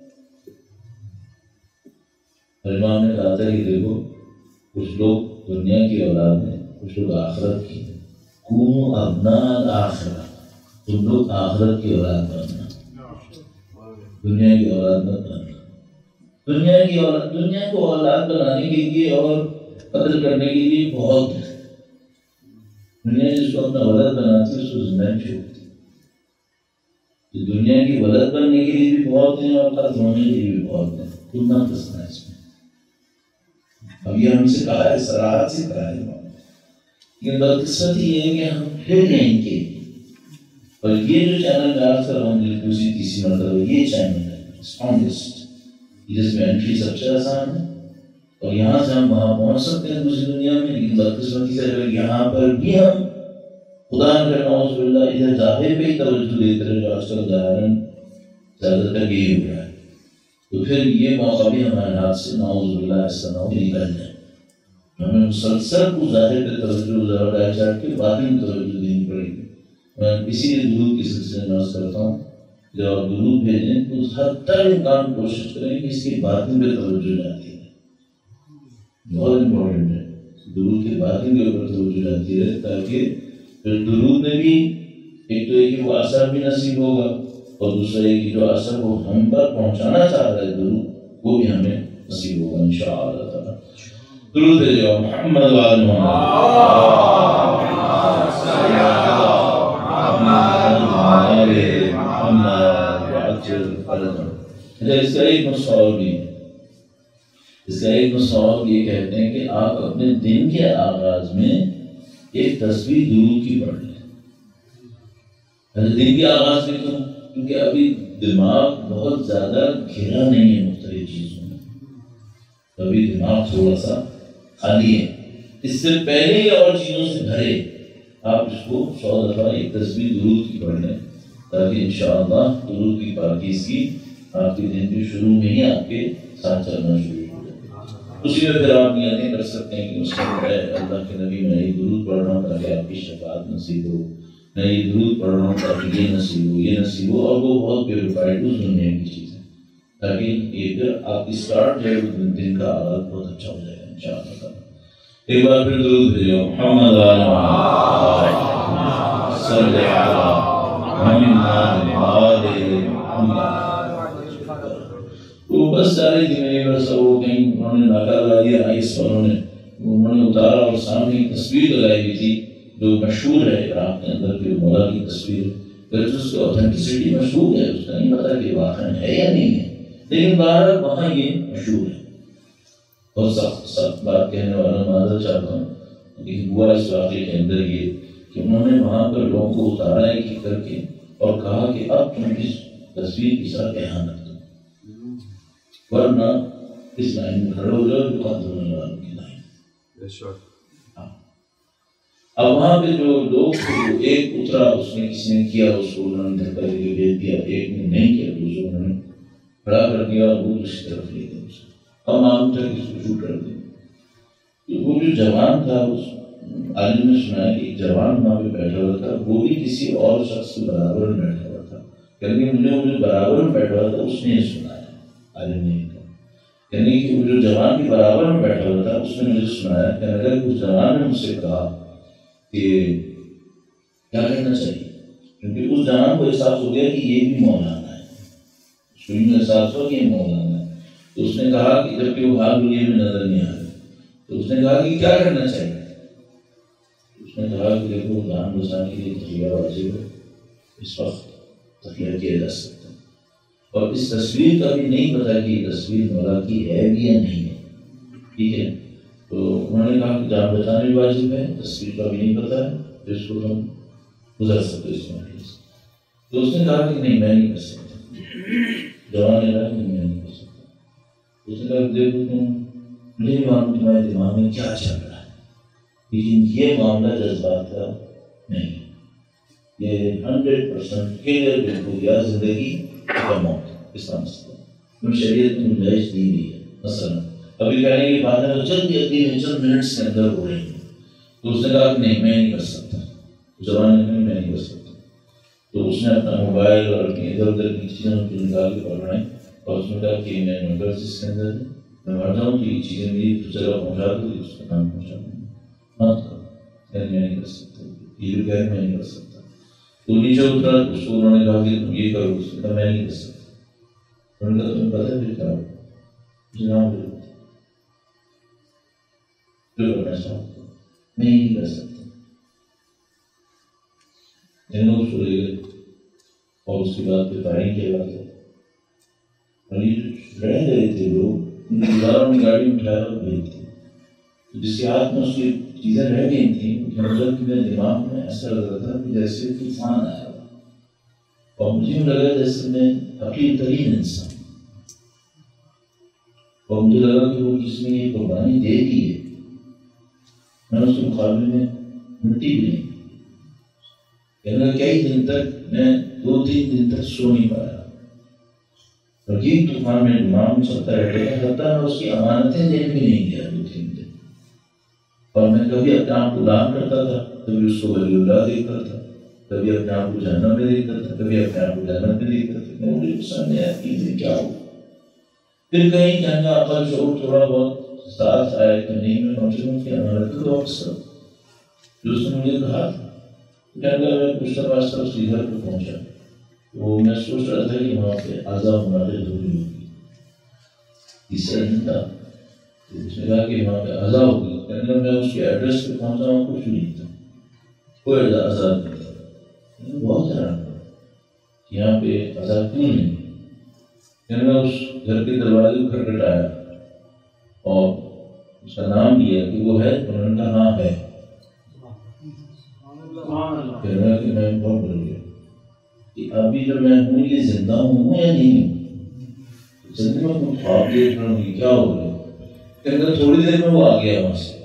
امام نے کہا تھا کہ دیکھو کچھ لوگ دنیا کی اولاد ہیں، کچھ لوگ آخرت کی ہیں. کونوا ابناء آخرہ، تم لوگ آخرت کی اولاد بننا، دنیا کی اولاد مت بننا. دنیا کو اولاد بنانے کے لیے اور قتل کرنے کے لیے بہت ہے. دنیا جس کو اپنا ولد بناتی ہے اس کو زندہ چھوڑتی ہے. تو دنیا کی ولد بننے کے لیے بھی بہت ہیں اور قتل ہونے کے لیے بھی بہت ہیں. تم نہ پھنسنا اس میں. اب یہ ہم سے کہا ہے، صراحت سے کہا ہے، لیکن بدقسمتی یہ ہے کہ ہم پھر نہیں کے. اور یہ جو چینل میں آج کر ہم دوسری تیسری مرتبہ یہ چینل ہے اسٹرانگسٹ، جس میں انٹری سب سے آسان ہے اور یہاں سے ہم وہاں پہنچ سکتے ہیں دوسری دنیا میں. لیکن بدقسمتی سے اگر یہاں پر بھی ہم خدا نہ نعوذ باللہ ادھر ظاہر پہ ہی توجہ دیتے رہے، جو آج کل ظاہراً زیادہ تر یہی ہو رہا ہے، تو پھر یہ موقع بھی ہمارے ہاتھ سے نعوذ باللہ اس طرح نکل جائے. ہمیں مسلسل کو ظاہر پہ توجہ زیادہ چاہتے کے باطن میں توجہ دینی پڑے گی. میں اسی لیے درود کے سلسلے میں عرض کرتا ہوں جب آپ درود بھیجیں تو ہر تر امکان کوشش کریں کہ اس کی باطن پہ توجہ جاتی ہے. بہت امپورٹنٹ ہے درود کے باطن کے اوپر توجہ جاتی ہے، تاکہ پھر درود میں بھی ایک تو ایک وہ اثر بھی نصیب ہوگا اور دوسرا ایک جو اثر وہ ہم پر پہنچانا چاہ رہا ہے درود وہ بھی ہمیں نصیب ہوگا انشاءاللہ تعالی. درود بھیجو محمد وآل اس کا ایک مسئلہ بھی ہے. اس کا ایک مسئلہ یہ کہتے ہیں کہ آپ اپنے دن کے آغاز میں ایک تصویر درود کی پڑھ لیں. دن کے آغاز میں کیونکہ ابھی دماغ بہت زیادہ گھرا نہیں ہے مختلف چیزوں میں، ابھی دماغ تھوڑا سا خالی ہے. اس سے پہلے ہی اور چیزوں سے بھرے آپ اس کو 100 دفعہ ایک تصویر درود کی پڑھ لیں، تاکہ انشاءاللہ درود کی پاکیزگی آپ کے دن کے شروع میں ہی آپ کے ساتھ چلنا شروع ہو جائے. اسی میں پھر آپ نیتیں کر سکتے ہیں کہ اس میں اللہ کے نبی میں یہ درود پڑھ رہا ہوں تاکہ آپ کی شفاعت نصیب ہو، میں یہ درود پڑھ رہا ہوں تاکہ یہ نصیب ہو، یہ نصیب ہو. اور وہ بہت پیوریفائڈ اس دنیا کی چیز ہے، تاکہ یہ پھر آپ کی اسٹارٹ جو ہے دن کا آغاز بہت اچھا ہو جائے گا انشاءاللہ. ایک بار پھر درود بھیجو محمد وآل محمد صلی محمد. وہ بس سارے دن بس وہ کہیں انہوں نے ناکہ لگا دیا آئس، انہوں نے اتارا اور سامنے ایک تصویر لگائی ہوئی تھی جو مشہور ہے عراق کے اندر کہ مولا کی تصویر، اس کی اوتھینٹسٹی مشہور ہے، اس کا نہیں پتا کہ واقعا ہے یا نہیں ہے، لیکن بہرحال وہاں یہ مشہور ہے. بہت سخت بات کہنے والا معذرت چاہتا ہوں، لیکن ہوا اس واقعے کے اندر یہ کہ انہوں نے وہاں پر لوگوں کو اتارا ایک کر کے اور کہا کہ اب تم اس تصویر کے ساتھ احانت کرو، ورنہ اس لائن میں کھڑے ہو جاؤ جو قتل ہونے والوں کی لائن. اب وہاں پہ جو لوگ ایک اترا، اس نے کسی نے کیا، اس کو انہوں نے دھکا دے کے بھیج دیا، ایک نے نہیں کیا، دوسرے انہوں نے کھڑا کر دیا اور وہ دوسری طرف لے گئے. ہم عام تک اس کو شوٹ کر دیں. وہ جو جوان تھا اس عالم نے سنا کہ ایک جوان وہاں پہ بیٹھا ہوا تھا، وہ بھی کسی اور شخص کے برابر میں بیٹھا ہوا تھا، کیونکہ مجھے برابر میں بیٹھا ہوا تھا اس نے سنایا، عالم نے کہا یعنی کہ وہ جو جوان کے برابر میں بیٹھا ہوا تھا اس نے مجھے سنایا کہ اگر اس جوان نے مجھ سے کہا کہ کیا کرنا چاہیے، کیونکہ اس جوان کو احساس ہو گیا کہ یہ بھی مولانا ہے، اس کو احساس ہوا کہ یہ مولانا ہے. تو اس نے کہا کہ جبکہ وہ بھاگ لیے میں نظر نہیں آ رہا، تو اس نے کہا کہ کیا کرنا چاہیے. اس نے کہا کہ دیکھو جان بچانے کے لیے تخلیہ واجب ہے، اس وقت تخلیہ کیا جا سکتا ہے، اور اس تصویر کا بھی نہیں پتا کہ یہ تصویر مولا کی ہے بھی یا نہیں ہے، ٹھیک ہے. تو انہوں نے کہا کہ جان بچانا بھی واجب ہے، تصویر کا بھی نہیں پتہ ہے، تو اس کو تم گزر سکتے اس میں. تو اس نے کہا کہ نہیں میں نہیں کر سکتا. جوان نے کہا کہ میں نہیں کر سکتا. اس نے کہا کہ دیکھو تم مجھے نہیں معلوم تمہارے دماغ میں کیا چل رہا ہے، لیکن یہ معاملہ جذبات کا نہیں، یہ 100% کلیئر بالکل یا زندگی یا موت اس کا مسئلہ. تم شریعت میں گنجائش دی گئی ہے. مثلا ابھی کہنے کی بات ہے جلدی عقلی چند منٹس کے اندر ہو رہی ہے. تو اس نے کہا کہ نہیں میں نہیں کر سکتا. زبان میں میں نہیں کر سکتا. تو اس نے اپنا موبائل اور اپنی ادھر ادھر کی چیزیں کو نکال کے پڑھائیں اور اس نے کہا کہ میں نمبر جس کے اندر ہے میں مر جاؤں تو یہ چیزیں میری جگہ پہنچا دوں اس کا کام پہنچا دوں. ہاں میں نہیں کر سکتا، یہ جو کہہ میں نہیں کر سکتا. تو نیچے اترا اس کو انہوں نے کہا کہ تم یہ کرو، اس نے کہا میں نہیں کر سکتا. انہوں نے کہا تمہیں پتہ ہے پھر کیا ہو جناب پھر کرنا چاہتا میں نہیں کر سکتا. لوگ سوئے گئے اور اس کے بعد پھر فائرنگ کیا جاتا ہے. اور یہ رہ گئے تھے لوگ گزاروں نے گاڑی میں اٹھایا اور بھیج تھے. جس کے ہاتھ میں اس کی چیزیں رہ گئی تھیں مطلب کہ میرے دماغ میں ایسا لگ رہا تھا کہ جیسے طوفان آیا ہوا اور مجھے لگا جیسے میں حقیر ترین انسان اور مجھے لگا کہ وہ جس نے یہ قربانی دے دی ہے میں اس کے مقابلے میں مٹی بھی نہیں. کئی دن تک میں 2-3 دن تک سو نہیں پایا. عجیب طوفان میرے دماغ میں چلتا رہتا ہے. حتیٰ میں اس کی امانتیں دینے بھی نہیں گیا 2-3 دن. اور میں کبھی اپنے آپ کو غلام کرتا تھا، کبھی اس کو ولی اللہ دیکھتا تھا، کبھی اپنے آپ کو جہنم میں دیکھتا تھا، کبھی اپنے آپ کو جنت میں دیکھتا تھا. میں مجھے سامنے آیا کہ کیا ہو. پھر کہیں کہنا عقل شعور تھوڑا بہت ساتھ آیا کہ نہیں میں پہنچوں کہ امانت کو واپس کرو جو اس نے مجھے کہا تھا. کہنے میں کچھ واسطہ اس کے گھر پہ پہنچا. وہ میں سوچ رہا تھا کہ وہاں پہ عذاب ہمارے ضروری ہوگی. تیسرا دن تھا اس نے کہا کہ وہاں پہ عذاب ہوگی. کہنے میں اس کے ایڈریس پہ پہنچا ہوں کچھ نہیں تھا، کوئی عذاب نہیں تھا. بہت حیران ہوا یہاں پہ عذاب کیوں نہیں. کہنے میں اس گھر کے دروازے کو کھٹکھٹایا اور اس کا نام لیا کہ وہ ہے. انہوں نے کہا ہاں ہے. کہنا کہ میں بہت ڈر گیا کہ ابھی جو میں ہوں یہ زندہ ہوں یا نہیں ہوں. زندگی میں کچھ خواب دیکھ رہا ہوں کہ کیا ہو گیا. کہنا تھوڑی دیر میں وہ آ گیا وہاں سے.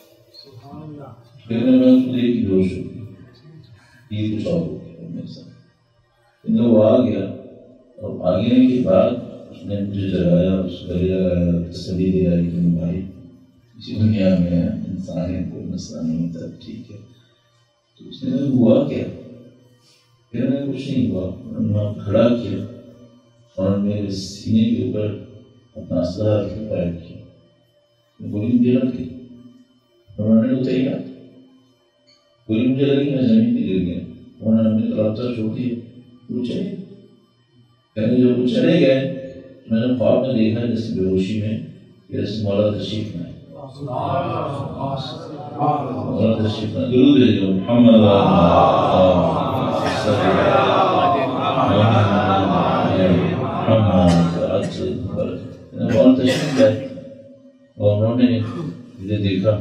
کہنا میں اس کو دیکھ کے ہوش ہو گیا یہ کچھ اور ہو گیا میرے ساتھ. کہنا وہ آ گیا اور آگے کے بعد اس نے مجھے جگایا، اس کو گلے لگایا، تسلی دیا کہ تم بھائی اسی دنیا میں انسان ہے کوئی مسئلہ نہیں ہوتا ٹھیک ہے. تو اس نے کہا ہوا کیا؟ کہنے کچھ نہیں ہوا. وہاں کھڑا کیا اور میرے سینے کے اوپر اپنا اسلحہ رکھ کے فائر کیا. گولی مجھے لگ گئی. انہوں نے اتریا گولی مجھے لگی میں زمین پہ گر گیا. انہوں نے اپنے رابطہ چھوڑ دیا وہ چلے. کہنے جب وہ چلے گئے میں نے خواب میں دیکھا جیسے بے ہوشی میں جیسے مولا تشریف میں درود ہے جو محمد تشریف ہے اور انہوں نے مجھے دیکھا.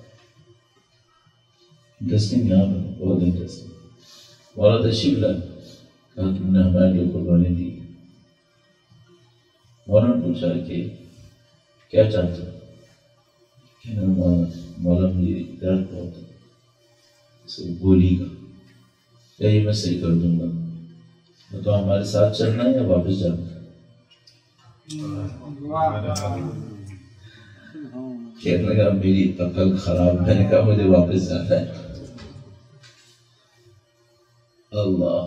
انٹرسٹنگ یہاں پر بہت انٹرسٹنگ. مولا تشریف لائے کہا تم نے ہمارے لیے قربانی دی. مولانا نے پوچھا کہ کیا چاہتے ہو. مولا مجھے درد بہت ہے گولی کا. کیا یہ میں صحیح کر دوں گا تو ہمارے ساتھ چلنا ہے یا واپس جانا. کہنے لگا میری عقل خراب. میں نے کہا مجھے واپس جانا ہے. اللہ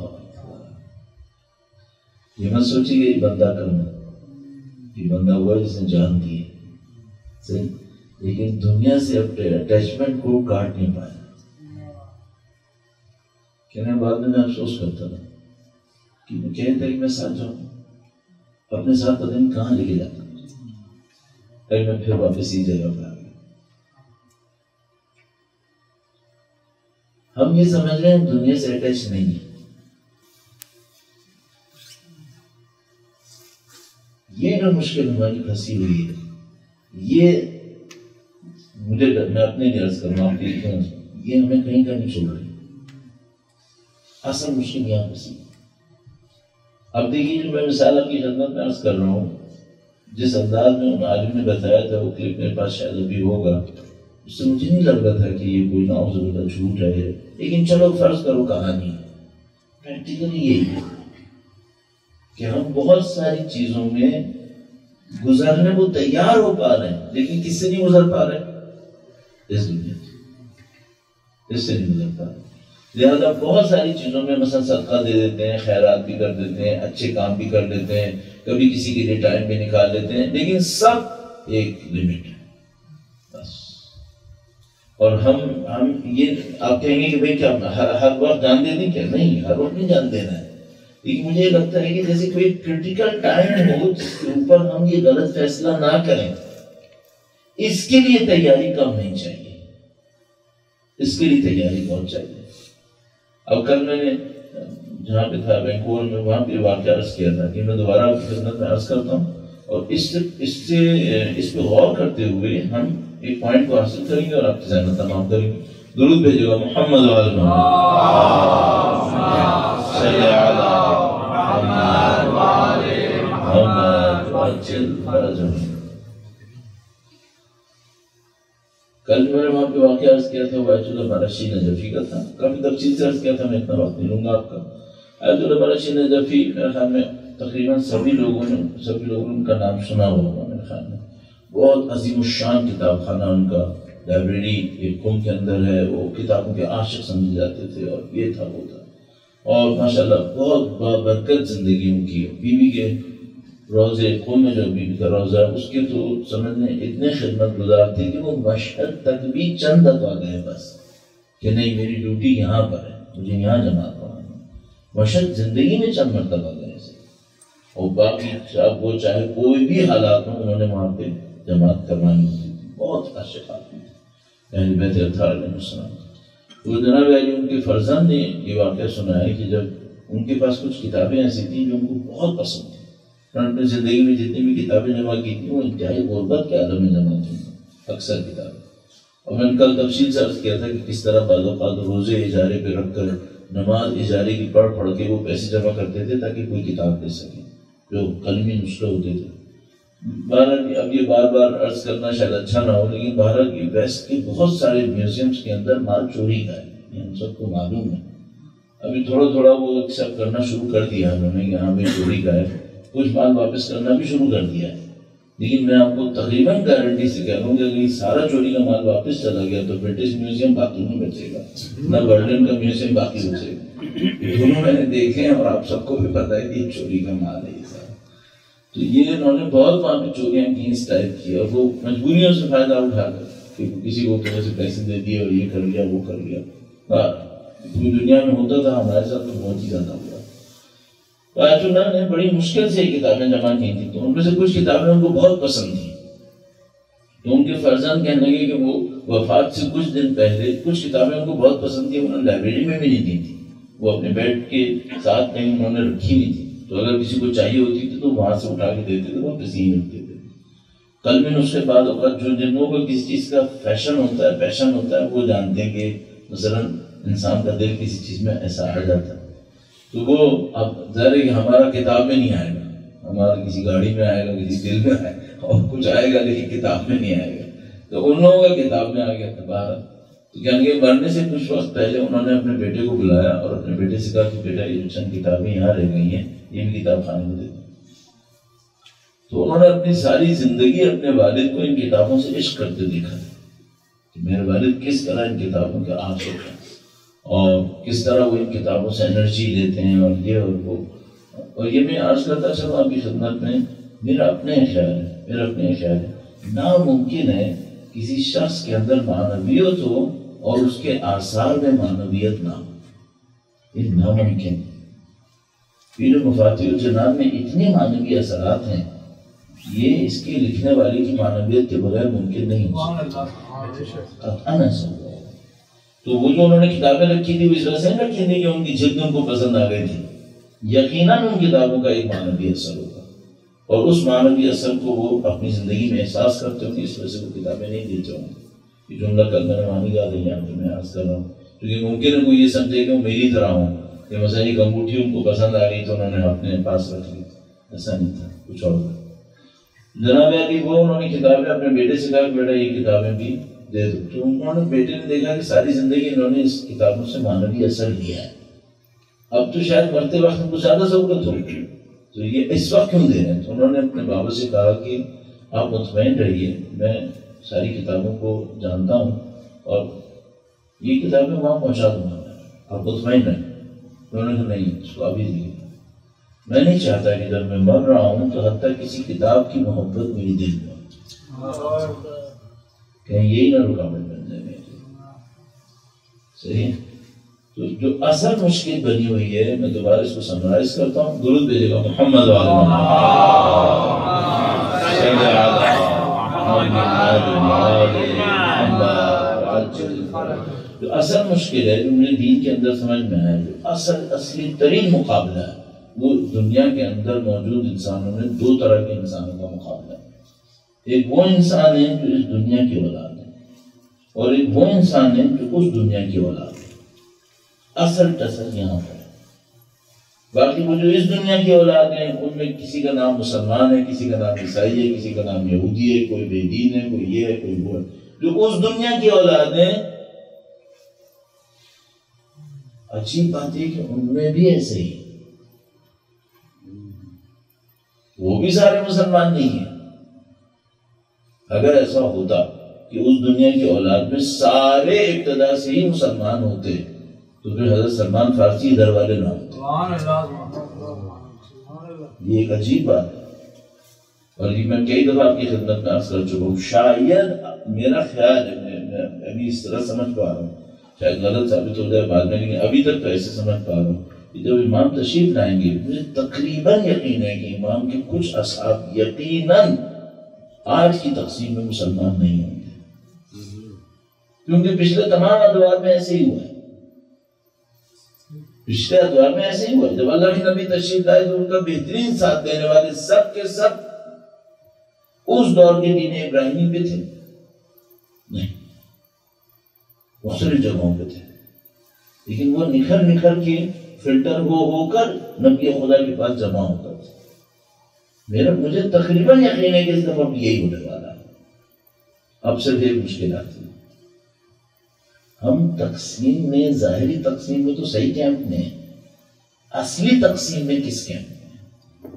یہ مت سوچیے کہ یہ بندہ کرنا، یہ بندہ ہوا جس نے جان دی ہے لیکن دنیا سے اپنے اٹیچمنٹ کو کاٹ نہیں پایا. کہنے بعد میں افسوس کرتا تھا کہ میں کہتا کہ میں ساتھ جاؤں اپنے ساتھ پتہ نہیں کہاں لے کے جاتا. میں پھر واپس ہی جگہ پہ آ گیا. ہم یہ سمجھ رہے ہیں دنیا سے اٹیچ نہیں ہے. یہ جو مشکل ہماری پھنسی ہوئی ہے یہ میں اپنے لیے عرض کروں آپ کے یہ ہمیں کہیں کا نہیں چھوڑ رہی. اصل مشکل یہاں پہ. اب دیکھیے جو میں مثال آپ کی خدمت میں عرض کر رہا ہوں، جس انداز میں ان عالم نے بتایا تھا وہ کلپ میرے پاس شاید ابھی ہوگا، اس سے مجھے نہیں لگ رہا تھا کہ یہ کوئی نعوذ باللہ جھوٹ ہے، لیکن چلو فرض کرو کہانی ہے. پریکٹیکلی یہی ہے کہ ہم بہت ساری چیزوں میں گزرنے کو تیار ہو پا رہے ہیں، لیکن کس سے نہیں گزر پا رہے؟ اس دنیا اس سے نہیں گزر پا رہے. لہٰذا بہت ساری چیزوں میں مثلا صدقہ دے دیتے ہیں، خیرات بھی کر دیتے ہیں، اچھے کام بھی کر لیتے ہیں، کبھی کسی کے لیے ٹائم بھی نکال لیتے ہیں، لیکن سب ایک لمٹ ہے بس. اور ہم یہ آپ کہیں گے کہ بھائی کیا ہر وقت جان دے دیں؟ کیا نہیں، ہر وقت نہیں جان دینا ہے، لیکن مجھے یہ لگتا ہے کہ جیسے کوئی کرٹیکل ٹائم ہو جس کے اوپر ہم یہ غلط فیصلہ نہ کریں، اس کے لیے تیاری کم نہیں چاہیے، اس کے لیے تیاری بہت چاہیے. اب کل میں نے جہاں پہ تھا بینکور میں، وہاں پہ واقعہ عرض کیا تھا کہ میں دوبارہ آپ کی خدمت میں عرض کرتا ہوں، اور اس پہ غور کرتے ہوئے ہم ایک پوائنٹ کو حاصل کریں گے اور آپ کی ذہن میں تمام کریں گے. درود بھیجے گا محمد وعلی محمد صلی علی محمد وعلی. کل میں نے وہاں پہ واقعہ عرض کیا تھا وہ آیت اللہ مرشی نجفی کا تھا، کافی تفصیل سے عرض کیا تھا، میں اتنا وقت نہیں لوں گا آپ کا. آیت اللہ مرشی نجفی میرے خیال میں تقریباً سبھی لوگوں نے ان کا نام سنا ہوگا. میرے خیال میں بہت عظیم الشان کتاب خانہ ان کا، لائبریری ایک قوم کے اندر ہے، وہ کتابوں کے عاشق سمجھے جاتے تھے، اور یہ تھا وہ تھا. اور ماشاءاللہ بہت بابرکت زندگی ان کی. بیوی کے روزے قوم میں جو بیوی کا روزہ اس کے تو سمجھنے اتنے خدمت گزار تھے کہ وہ مشہد تک بھی چند دفعہ گئے بس کہ نہیں میری ڈیوٹی یہاں پر ہے، مجھے یہاں جماعت پڑھانی ہے. مشہد زندگی میں چند مرتبہ گئے سے، اور باقی اب وہ چاہے کوئی بھی حالات میں انہوں نے وہاں پہ جماعت کروانی ہوتی تھی. بہت عاشق آدمی تھے اہل بیت اطہار علیہ السلام. تو جناب علی ان کے فرزند نے یہ واقعہ سنایا کہ جب ان کے پاس کچھ کتابیں ایسی تھیں جو ان کو بہت پسند تھیں، انہوں نے اپنی زندگی میں جتنی بھی کتابیں جمع کی تھیں وہ انتہائی غربت کے عالم میں جمع کی تھیں اکثر کتابیں. اور میں نے کل تفصیل سے عرض کیا تھا کہ کس طرح بعض اوقات روزے اجارے پہ رکھ کر نماز اجارے کی پڑھ کے وہ پیسے جمع کرتے تھے تاکہ کوئی کتاب دے سکے، جو قلمی نسخے ہوتے تھے. بہرحال اب یہ بار بار عرض کرنا شاید اچھا نہ ہو، لیکن بہرحال یہ ویسٹ کے بہت سارے میوزیمس کے اندر مال چوری کا ہے، یہ ہم سب کو معلوم ہے. ابھی تھوڑا تھوڑا وہ ایکسیپٹ کرنا شروع کر دیا انہوں نے کہ ہاں بھائی چوری کا ہے، کچھ مال واپس کرنا بھی شروع کر دیا ہے. لیکن میں آپ کو تقریباً گارنٹی سے کہہ رہا ہوں کہ اگر سارا چوری کا مال واپس چلا گیا تو برٹش میوزیم باقی نہیں بچے گا، نہ برلن کا میوزیم باقی بچے گا. دونوں میں نے دیکھے ہیں اور آپ سب کو بھی پتہ ہے کہ یہ چوری کا مال ہے. تو یہ انہوں نے بہت وہاں پہ چوریاں کی اس ٹائپ کی، اور وہ مجبوریوں سے فائدہ اٹھا کر کہ کسی کو سے پیسے دے دیے اور یہ کر لیا وہ کر لیا. پوری دنیا میں ہوتا تھا، ہمارے ساتھ تو بہت ہی زیادہ ہوا. آیت اللہ نے بڑی مشکل سے کتابیں جمع کی تھیں، تو ان میں سے کچھ کتابیں ان کو بہت پسند تھیں. تو ان کے فرزند کہنے لگے کہ وہ وفات سے کچھ دن پہلے کچھ کتابیں ان کو بہت پسند تھیں، انہوں نے لائبریری میں بھی نہیں دی تھی، وہ اپنے بیڈ کے ساتھ کہیں انہوں نے رکھی نہیں تھی. تو اگر کسی کو چاہیے ہوتی تھی تو وہاں سے اٹھا کے دیتے تھے، وہ کسی نہیں رکھتے تھے. کل میں اس کے بعد اوقات جو جن لوگوں کو کسی چیز کا پیشن ہوتا ہے وہ جانتے ہیں کہ مثلا انسان کا دل کسی چیز میں ایسا آ جاتا ہے، تو وہ اب ظاہر ہے کہ ہمارا کتاب میں نہیں آئے گا، ہمارا کسی گاڑی میں آئے گا، کسی دل میں آئے گا، اور کچھ آئے گا لیکن کتاب میں نہیں آئے گا. تو ان لوگوں کا کتاب میں آ گیا تھا باہر. تو کہیں گے مرنے سے کچھ وقت پہلے انہوں نے اپنے بیٹے کو بلایا اور اپنے بیٹے سے کہا کہ بیٹا یہ چند کتابیں یہاں رہ گئی ہیں، یہ بھی کتاب خانے میں دے دیں. تو انہوں نے اپنی ساری زندگی اپنے والد کو ان کتابوں سے عشق کرتے دیکھا کہ میرے والد کس طرح ان کتابوں کے عاشق ہیں اور کس طرح وہ ان کتابوں سے انرجی لیتے ہیں اور یہ اور وہ. اور یہ میں عرض کرتا چلوں آپ کی خدمت میں، میرا اپنے خیال ہے ناممکن ہے کسی شخص کے اندر معنویت ہو اور اس کے آثار میں معنویت نہ ہو. یہ ناممکن ہے. پیر مفاتیح الجنان میں اتنے معنوی اثرات ہیں، یہ اس کے لکھنے والے کی معنویت کے بغیر ممکن نہیں ہو سکتا. تو وہ جو انہوں نے کتابیں رکھی تھی وہ اس وجہ سے رکھی تھی کہ ان کی جلد ان کو پسند آ گئی تھی. یقیناً ان کتابوں کا ایک معنوی اثر ہوگا اور اس معنوی اثر کو وہ اپنی زندگی میں احساس کرتے ہوں گے، اس وجہ سے وہ کتابیں نہیں دیتے ہوں گے. یہ جملہ کلمہ روانی یاد ہے یہاں پہ میں عرض کر رہا ہوں، کیونکہ ممکن ہے کوئی یہ سمجھے کہ وہ میری طرح ہوں کہ مثلا ایک انگوٹھی ان کو پسند آ گئی تو انہوں نے اپنے پاس رکھ لی، ایسا نہیں تھا، کچھ اور تھا۔ جناب علی وہ انہوں نے کتابیں اپنے بیٹے سے کہا کہ بیٹا یہ کتابیں بھی دے دو، تو انہوں نے بیٹے نے دیکھا کہ ساری زندگی انہوں نے اس کتابوں سے معنوی اثر لیا ہے، اب تو شاید مرتے وقت ان کو زیادہ ضرورت ہوگی، تو یہ اس وقت کیوں دے رہے ہیں؟ تو انہوں نے اپنے بابا سے کہا کہ آپ مطمئن رہیے، میں ساری کتابوں کو جانتا ہوں اور یہ کتابیں وہاں پہنچا دوں گا، آپ مطمئن رہیں۔ انہوں نے کہا نہیں، اس کو ابھی دیکھیے، میں نہیں چاہتا کہ جب میں مر رہا ہوں تو حتیٰ کسی کتاب کی محبت میری دل میں کہیں یہی نہ رکاوٹ بن جائے میری۔ صحیح ہے؟ تو جو اصل مشکل بنی ہوئی ہے، میں دوبارہ اس کو سمرائز کرتا ہوں، درود بھیجے گا محمد جو اصل مشکل ہے، جو مجھے دین کے اندر سمجھ میں آیا، جو اصلی ترین مقابلہ ہے، وہ دنیا کے اندر موجود انسانوں میں دو طرح کے انسانوں کا مقابلہ ہے۔ ایک وہ انسان ہے جو اس دنیا کی اولاد ہے، اور ایک وہ انسان ہے جو اس دنیا کی اولاد ہے۔ اصل ٹسل یہاں پر ہے۔ باقی وہ جو اس دنیا کی اولاد ہیں ان میں کسی کا نام مسلمان ہے، کسی کا نام عیسائی ہے، کسی کا نام یہودی ہے، کوئی بے دین ہے، کوئی یہ ہے، کوئی وہ ہے۔ جو اس دنیا کی اولاد ہیں، عجیب بات ہے کہ ان میں بھی ایسے ہی، وہ بھی سارے مسلمان نہیں ہیں۔ اگر ایسا ہوتا کہ اس دنیا کی اولاد میں سارے ابتدا سے ہی مسلمان ہوتے تو پھر حضرت سلمان فارسی ادھر والے نہ ہوتے۔ یہ ایک عجیب بات ہے، اور یہ میں کئی دفعہ آپ کی خدمت میں عرض کر چکا ہوں۔ شاید میرا خیال ہے، میں ابھی اس طرح سمجھ پا رہا ہوں، شاید غلط ثابت ہو جائے بعد میں، لیکن ابھی تک تو ایسے سمجھ پا رہا ہوں کہ جب امام تشریف لائیں گے مجھے تقریباً یقین ہے کہ امام کے کچھ اصحاب یقیناً آج کی تقسیم میں مسلمان نہیں ہوں گے، کیونکہ پچھلے تمام ادوار میں ایسے ہی ہوا ہے۔ پچھلے ادوار میں ایسے ہی ہوا ہے، جب اللہ کے نبی تشریف لائے تو ان کا بہترین ساتھ دینے والے سب کے سب اس دور کے دین ابراہیمی پہ تھے نہیں، مختلف جگہوں پہ تھے، لیکن وہ نکھر نکھر کے فلٹر ہو کر نبی خدا کے پاس جمع ہوتا تھا۔ مجھے تقریباً یقین ہے کہ اس دفعہ بھی یہی ہونے والا ہے۔ اب صرف ایک مشکل آتی ہے، ہم تقسیم میں، ظاہری تقسیم میں تو صحیح کیمپ میں ہیں، اصلی تقسیم میں کس کیمپ میں ہیں؟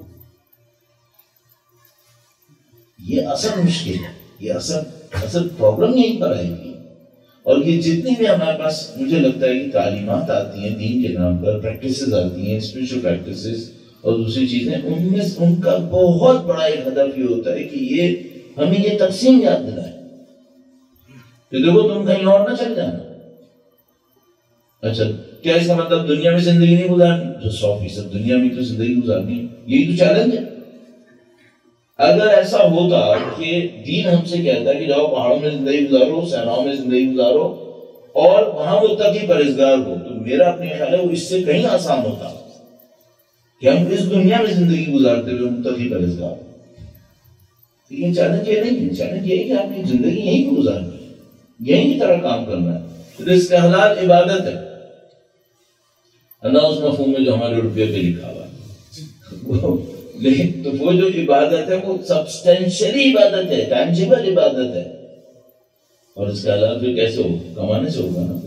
یہ اصل مشکل ہے، یہ اصل پرابلم یہیں پر آئے گی۔ اور یہ جتنی بھی ہمارے پاس مجھے لگتا ہے کہ تعلیمات آتی ہیں دین کے نام پر، پریکٹسز آتی ہیں، اسپرچل پریکٹسز اور دوسری چیزیں، ان میں ان کا بہت بڑا ایک ہدف یہ ہوتا ہے کہ ہمیں یہ تقسیم یاد دلائے کہ دیکھو تم کہیں اور نہ چل جانا۔ اچھا کیا اس کا مطلب دنیا میں زندگی نہیں گزارنی؟ تو 100% دنیا میں تو زندگی گزارنی ہے، یہی تو چیلنج ہے۔ اگر ایسا ہوتا کہ دین ہم سے کہتا ہے کہ جاؤ پہاڑوں میں زندگی گزارو، صحراؤں میں زندگی گزارو اور وہاں متقی پرہیزگار ہو، تو میرا اپنے خیال ہے وہ اس سے کہیں آسان ہوتا کہ ہم اس دنیا میں زندگی گزارتے ہوئے متقی پرہیزگار ہو۔ لیکن چیلنج یہ نہیں ہے، چیلنج یہ ہے کہ آپ کی زندگی یہیں پہ گزارنی ہے، یہیں کی طرح کام کرنا ہے۔ رزق حلال عبادت ہے، اللہ اس مفہوم میں جو ہمارے روپے پہ لکھا ہوا ہے، لیکن تو وہ جو عبادت ہے وہ سبسٹینشلی عبادت ہے، ٹینجیبل عبادت ہے، اور اس کا حلال پھر کیسے ہوگا؟ کمانے سے ہوگا نا۔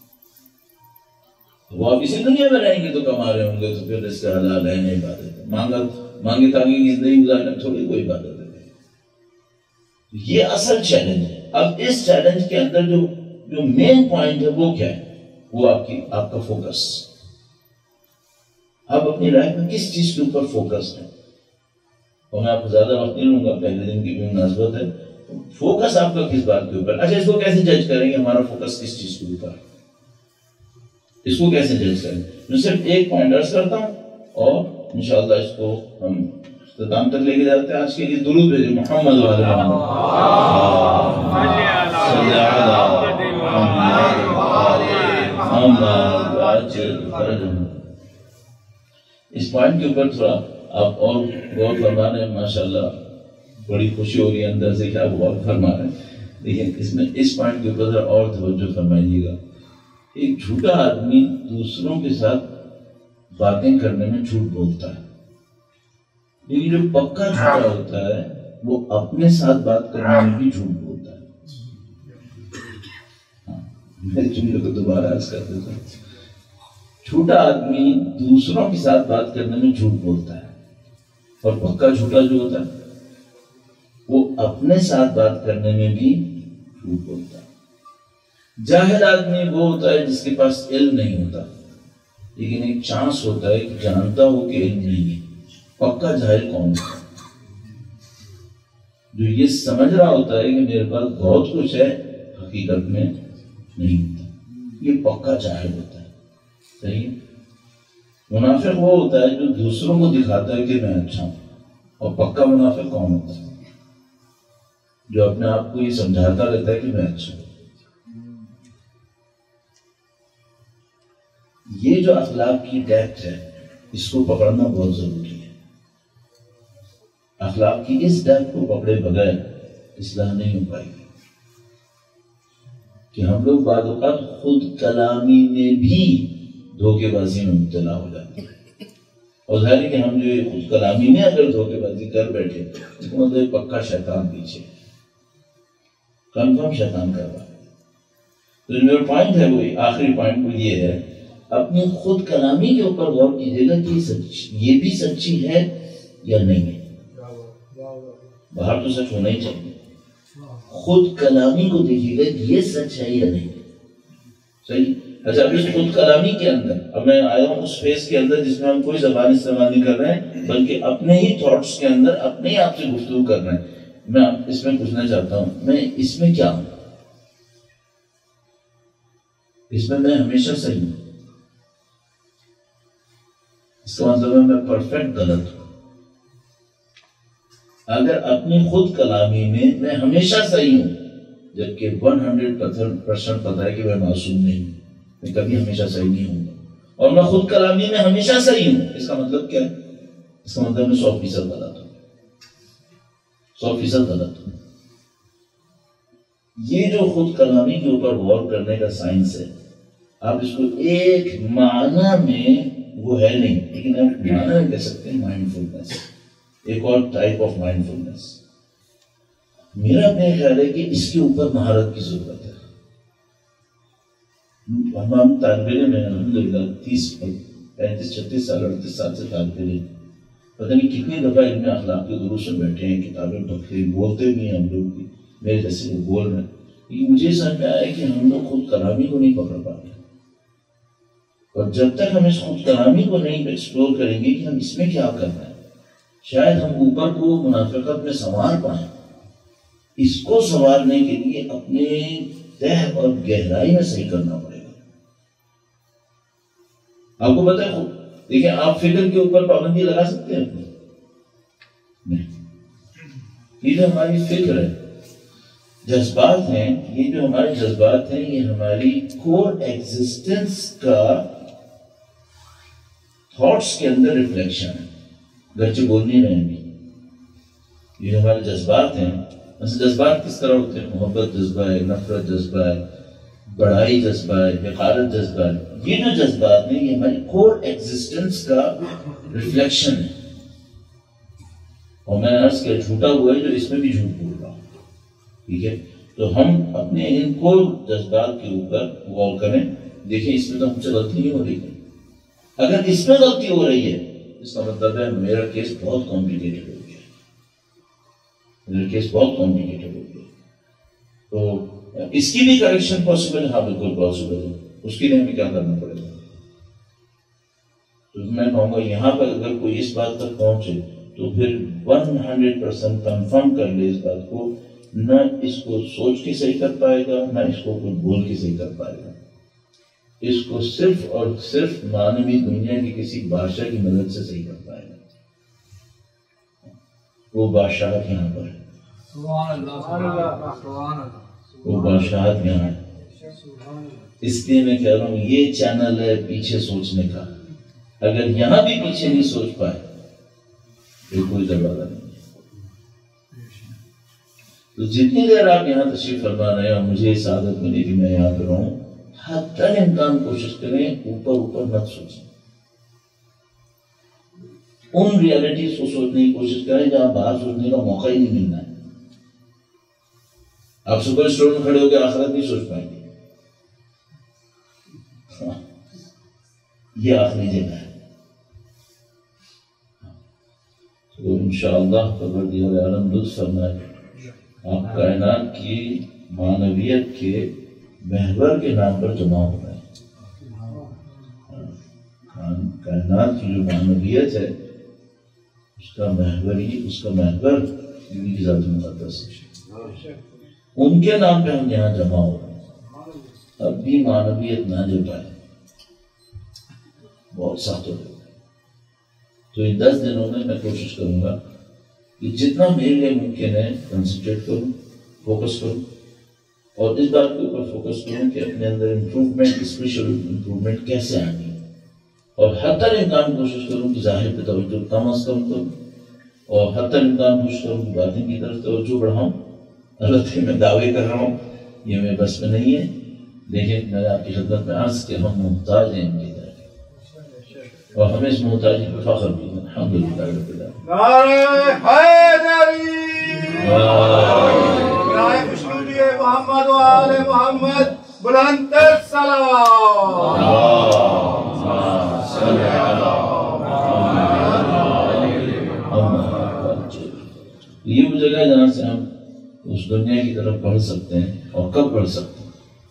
وہ آپ اسی دنیا میں رہیں گے تو کما رہے ہوں گے، تو پھر اس کا حلال ہے نہیں عبادت ہے۔ مانگے تانگے کی زندگی گزارنے میں تھوڑی کوئی عبادت ہے۔ یہ اصل چیلنج ہے۔ اب اس چیلنج کے اندر جو مین پوائنٹ ہے وہ کیا ہے؟ وہ آپ کا فوکس۔ آپ اپنی لائف میں کس چیز کے اوپر فوکس ہے؟ اور میں آپ کو زیادہ وقت نہیں لوں گا، پہلے دن کی بھی مناسبت ہے۔ فوکس آپ کا کس بات کے اوپر؟ اچھا اس کو کیسے جج کریں گے ہمارا فوکس کس چیز کے اوپر؟ اس کو کیسے جج کریں؟ میں صرف ایک پوائنٹ عرض کرتا ہوں اور انشاءاللہ اس کو ہم اختتام تک لے کے جاتے ہیں۔ آج کے لیے درود بھیجیں محمد وعلی محمد صلی اللہ۔ اس پوائنٹ کے اوپر تھوڑا آپ اور غور فرما رہے ہیں، ماشاءاللہ بڑی خوشی ہو رہی ہے اندر سے کہ آپ غور فرما رہے ہیں۔ لیکن اس میں اس پوائنٹ کے اوپر ذرا اور توجہ فرمائیے گا. ایک جھوٹا آدمی دوسروں کے ساتھ باتیں کرنے میں جھوٹ بولتا ہے، لیکن جو پکا جھوٹا ہوتا ہے وہ اپنے ساتھ بات کرنے میں بھی جھوٹ بولتا ہے. میں جملے کو دوبارہ عرض کر دیتا ہوں. جھوٹا آدمی دوسروں کے ساتھ بات کرنے میں جھوٹ بولتا ہے، اور پکا جھوٹا جو ہوتا ہے وہ اپنے ساتھ بات کرنے میں بھی جھوٹ بولتا ہے. جاہل آدمی وہ ہوتا ہے جس کے پاس علم نہیں ہوتا، لیکن ایک چانس ہوتا ہے کہ جانتا ہو کہ علم نہیں ہے. پکا جاہل کون ہوتا ہے؟ جو یہ سمجھ رہا ہوتا ہے کہ میرے پاس بہت کچھ ہے، حقیقت میں نہیں ہوتا. یہ پکا جاہل ہوتا ہے. صحیح. منافق وہ ہوتا ہے جو دوسروں کو دکھاتا ہے کہ میں اچھا ہوں. اور پکا منافق کون ہوتا ہے؟ جو اپنے آپ کو یہ سمجھاتا رہتا ہے کہ میں اچھا ہوں. یہ جو اخلاق کی ڈیپتھ ہے اس کو پکڑنا بہت ضروری ہے. اخلاق کی اس ڈیپتھ کو پکڑے بغیر اصلاح نہیں ہو پائے گی. کہ ہم لوگ بعض اوقات خود کلامی میں بھی دھوکے بازی میں مبتلا ہو جاتے ہیں. اور ظاہر ہے کہ ہم جو خود کلامی میں اگر دھوکے بازی کر بیٹھے اس کو مطلب پکا شیطان پیچھے، کنفرم شیطان کر رہا ہے. تو جو میرا پوائنٹ ہے وہ آخری پوائنٹ وہ یہ ہے، اپنی خود کلامی کے اوپر غور کیجیے گا کہ یہ بھی سچی ہے یا نہیں ہے. باہر تو سچ ہونا ہی چاہیے. خود کلامی کو دیکھیے گا کہ یہ سچ ہے یا نہیں ہے. صحیح. اچھا اب اس خود کلامی کے اندر اب میں آیا ہوں اس فیز کے اندر جس میں ہم کوئی زبان استعمال نہیں کر رہے ہیں بلکہ اپنے ہی تھاٹس کے اندر اپنے ہی آپ سے گفتگو کر رہے ہیں. میں اس میں پوچھنا چاہتا ہوں میں اس میں کیا ہوں؟ اس میں ہمیشہ صحیح ہوں. اس کا مطلب ہے میں پرفیکٹ غلط ہوں. اگر اپنی خود کلامی میں ہمیشہ صحیح ہوں جبکہ 100% پتا ہے کہ میں معصوم نہیں ہوں، میں کبھی ہمیشہ صحیح نہیں ہوں گا، اور میں خود کلامی میں ہمیشہ صحیح ہوں، اس کا مطلب کیا ہے؟ اس کا مطلب میں 100% غلط ہوں. 100% غلط ہوں. یہ جو خود کلامی کے اوپر غور کرنے کا سائنس ہے، آپ اس کو ایک معنی میں وہ ہے نہیں لیکن آپ معنی میں کہہ سکتے ہیں مائنڈ فلنس، ایک اور ٹائپ آف مائنڈ فلنس. میرا اپنا خیال ہے کہ اس کے اوپر مہارت کی ضرورت ہے. ہم طالب علم ہیں الحمدللہ 30 35 36 سال 38 سال سے طالب علم، پتہ نہیں کتنی دفعہ علم اخلاق کے دروس میں بیٹھے ہیں، کتابیں پڑھتے ہیں، بولتے بھی ہیں ہم لوگ بھی، میرے جیسے لوگ بول رہے ہیں. لیکن مجھے سمجھ میں آیا کہ ہم لوگ خود کلامی کو نہیں پکڑ پاتے. اور جب تک ہم اس خود کلامی کو نہیں ایکسپلور کریں گے کہ ہم اس میں کیا کر رہے ہیں، شاید ہم اوپر کو منافقت میں سنوار پائیں. اس کو سنوارنے کے لیے اپنے تہ اور گہرائی میں صحیح کرنا پڑے گا. آپ کو پتہ ہے خود دیکھیں آپ فکر کے اوپر پابندی لگا سکتے ہیں اپنی؟ نہیں. یہ جو ہماری فکر ہے، جذبات ہیں، یہ جو ہمارے جذبات ہیں یہ ہماری کور ایگزسٹنس کا تھاٹس کے اندر ریفلیکشن ہے. گرچہ بول نہیں رہے ہیں بھی. یہ جو ہمارے جذبات ہیں، مثلا جذبات کس طرح ہوتے ہیں؟ محبت جذبہ ہے، نفرت جذبہ ہے، بڑائی جذبہ ہے، حقارت جذبہ ہے. یہ جو جذبات ہیں یہ ہماری کور ایگزسٹنس کا ریفلیکشن ہے. اور میں نے عرض کیا جھوٹا ہوا ہے جو اس میں بھی جھوٹ بول رہا ہوں. ٹھیک ہے. تو ہم اپنے ان کو جذبات کے اوپر غور کریں، دیکھیں اس میں تو ہم سے غلطی نہیں ہو رہی ہے. اگر اس میں غلطی ہو رہی ہے اس کا مطلب ہے میرا کیس بہت کمپلیکیٹڈ ہو گیا. میرا کیس بہت کمپلیکیٹڈ ہو گیا. تو اس کی بھی کریکشن پاسبل ہے؟ ہاں بالکل پاسبل ہے. اس کے لیے ہمیں کیا کرنا پڑے گا؟ تو میں کہوں گا یہاں پر اگر کوئی اس بات تک پہنچے تو پھر 100% کنفرم کر لے اس بات کو، نہ اس کو سوچ کے صحیح کر پائے گا نہ اس کو کوئی بول کے صحیح کر پائے گا. اس کو صرف اور صرف معنوی دنیا کی کسی بادشاہ کی مدد سے صحیح کر پائے گا. وہ بادشاہت یہاں پر ہے. وہ بادشاہت یہاں ہے. اس لیے میں کہہ رہا ہوں یہ چینل ہے پیچھے سوچنے کا. اگر یہاں بھی پیچھے نہیں سوچ پائے تو کوئی دروازہ نہیں ہے. تو جتنی دیر آپ یہاں تشریف فرما رہے ہیں اور مجھے سعادت ملی کہ میں یہاں پہ رہوں، حتی الامکان کوشش کریں اوپر مت سوچیں، ان ریالٹیز کو سوچنے کی کوشش کریں جہاں باہر سوچنے کا موقع ہی نہیں ملنا ہے۔ آپ سپر اسٹور میں کھڑے ہو کے آخرت نہیں سوچ پائیں گے، یہ آخری جگہ ہے۔ تو انشاءاللہ پروردگار عالم لطف فرمائے، آپ کائنات کی معنویت کے محور کے نام پر جمع ہو رہے ہیں۔ کائنات کی جو معنویت ہے اس کا محور نبی کی ذات مقدس ہے، ان کے نام پہ ہم یہاں جمع ہو رہے ہیں۔ اب بھی معنویت نہ دے پائے بہت سخت ہو گئی۔ تو ان 10 دنوں میں کوشش کروں گا کہ جتنا میرے لیے ممکن ہے کنسنٹریٹ کروں، فوکس کروں، اور اس بات کے اوپر فوکس کروں کہ اپنے اندر امپروومنٹ، اسپریچول امپروومنٹ کیسے آنی ہے، اور حتی الامکان کوشش کروں کہ ظاہر پہ توجہ کم از کم کروں، اور حتی الامکان کوشش کروں کہ باطن کی طرف توجہ بڑھاؤں۔ البتہ میں دعوے کر رہا ہوں یہ میرے بس میں نہیں ہے، لیکن میں نے آپ کی خدمت میں عرض کہ ہم محتاج ہیں ان کی طرف، اور ہمیں اس محتاجی پر فخر بھی ہے۔ الحمدللہ رب العالمین۔
نعرہ حیدری، نعرہ خوشنودی محمد و آل محمد، بلند صلوات۔
یہ وہ جگہ ہے جہاں سے ہم اس دنیا کی طرف بڑھ سکتے ہیں، اور کب بڑھ سکتے ہیں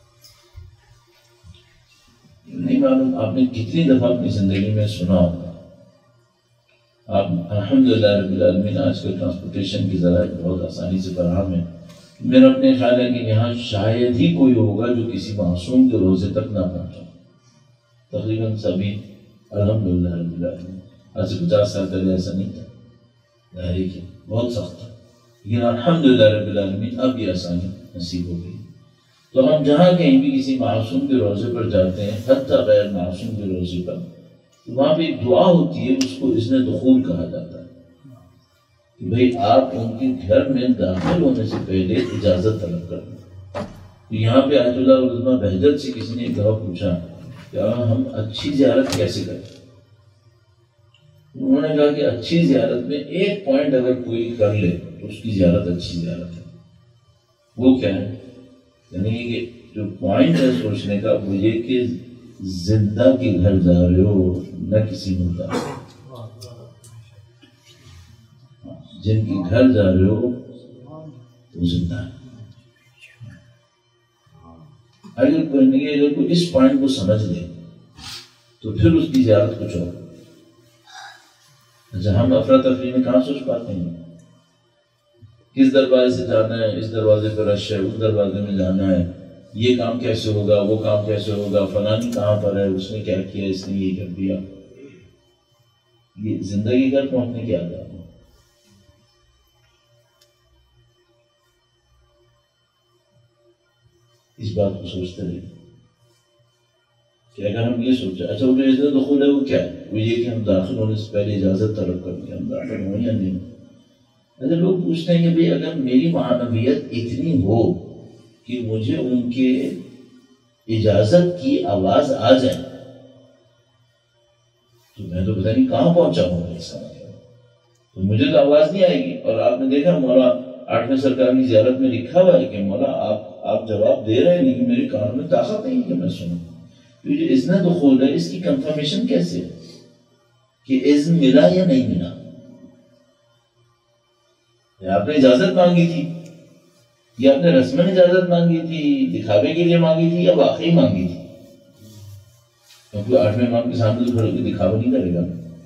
نہیں معلوم۔ آپ نے کتنی دفعہ اپنی زندگی میں سنا ہوگا، آپ الحمدللہ رب العالمین آج کل ٹرانسپورٹیشن کی ذرائع بہت آسانی سے فراہم ہے۔ میرا اپنے خیال ہے کہ یہاں شاید ہی کوئی ہوگا جو کسی معصوم کے روزے تک نہ پہنچا، تقریباً سبھی الحمدللہ رب العالمین۔ آج سے 50 سال پہلے ایسا نہیں تھا، ظاہر کہ بہت سخت تھا، لیکن الحمدللہ رب العالمین اب یہ آسانی نصیب ہو گئی۔ تو ہم جہاں کہیں بھی کسی معصوم کے روزے پر جاتے ہیں، حتیٰ غیر معصوم کے روزے پر، تو وہاں پہ ایک دعا ہوتی ہے، اس کو اذن دخول کہا جاتا ہے کہ بھئی آپ ان کے گھر میں داخل ہونے سے پہلے اجازت طلب کر دیں۔ تو یہاں پہ آیت اللہ عظمہ بہجت سے کسی نے ایک دفعہ پوچھا کہ ہم اچھی زیارت کیسے کریں؟ انہوں نے کہا کہ اچھی زیارت میں ایک پوائنٹ اگر کوئی کر لے تو اس کی زیارت اچھی زیارت ہے۔ وہ کیا ہے؟ یعنی کہ جو پوائنٹ ہے سوچنے کا وہ یہ کہ زندہ کے گھر جا رہے ہو، نہ کسی مردہ، جن کے گھر جا رہے ہو تو زندہ ہے۔ اگر کوئی اس پوائنٹ کو سمجھ لے تو پھر اس کی زیارت کچھ اور۔ اچھا، ہم افراتفری میں کہاں سوچ پاتے ہیں کس دروازے سے جانا ہے، اس دروازے پر رش ہے، اس دروازے میں جانا ہے، یہ کام کیسے ہوگا، وہ کام کیسے ہوگا، فلانی کہاں پر ہے، اس نے کیا کیا، اس نے یہ کر دیا۔ یہ زندگی گھر پہنچنے کی عادت ہے۔ اس بات کو سوچتے رہے کہ اگر ہم یہ سوچیں، اچھا وہ جو اذن دخول ہے وہ کیا ہے؟ وہ یہ کہ ہم داخل ہونے سے پہلے اجازت طلب کر کے ہم داخل ہوں یا نہیں۔ اگر لوگ پوچھتے ہیں کہ بھئی اگر میری معنویت اتنی ہو کہ مجھے ان کے اجازت کی آواز آ جائے تو میں تو پتہ نہیں کہاں پہنچا ہوں گا، ایسا تو مجھے تو آواز نہیں آئے گی۔ اور آپ نے دیکھا مولا 8ویں سرکار کی زیارت میں لکھا ہوا ہے کہ مولا آپ جواب دے رہے ہیں لیکن میرے کانوں میں طاقت نہیں کہ میں سنوں۔ تو جو اذن دخول ہے اس کی کنفرمیشن کیسے ہے کہ اذن ملا یا نہیں ملا؟ یا آپ نے اجازت مانگی تھی، یا آپ نے رسماً اجازت مانگی تھی، دکھاوے کے لیے مانگی تھی، یا واقعی مانگی تھی؟ کیونکہ 8ویں امام کے سامنے تو کھڑے کے دکھاوا نہیں کرے گا،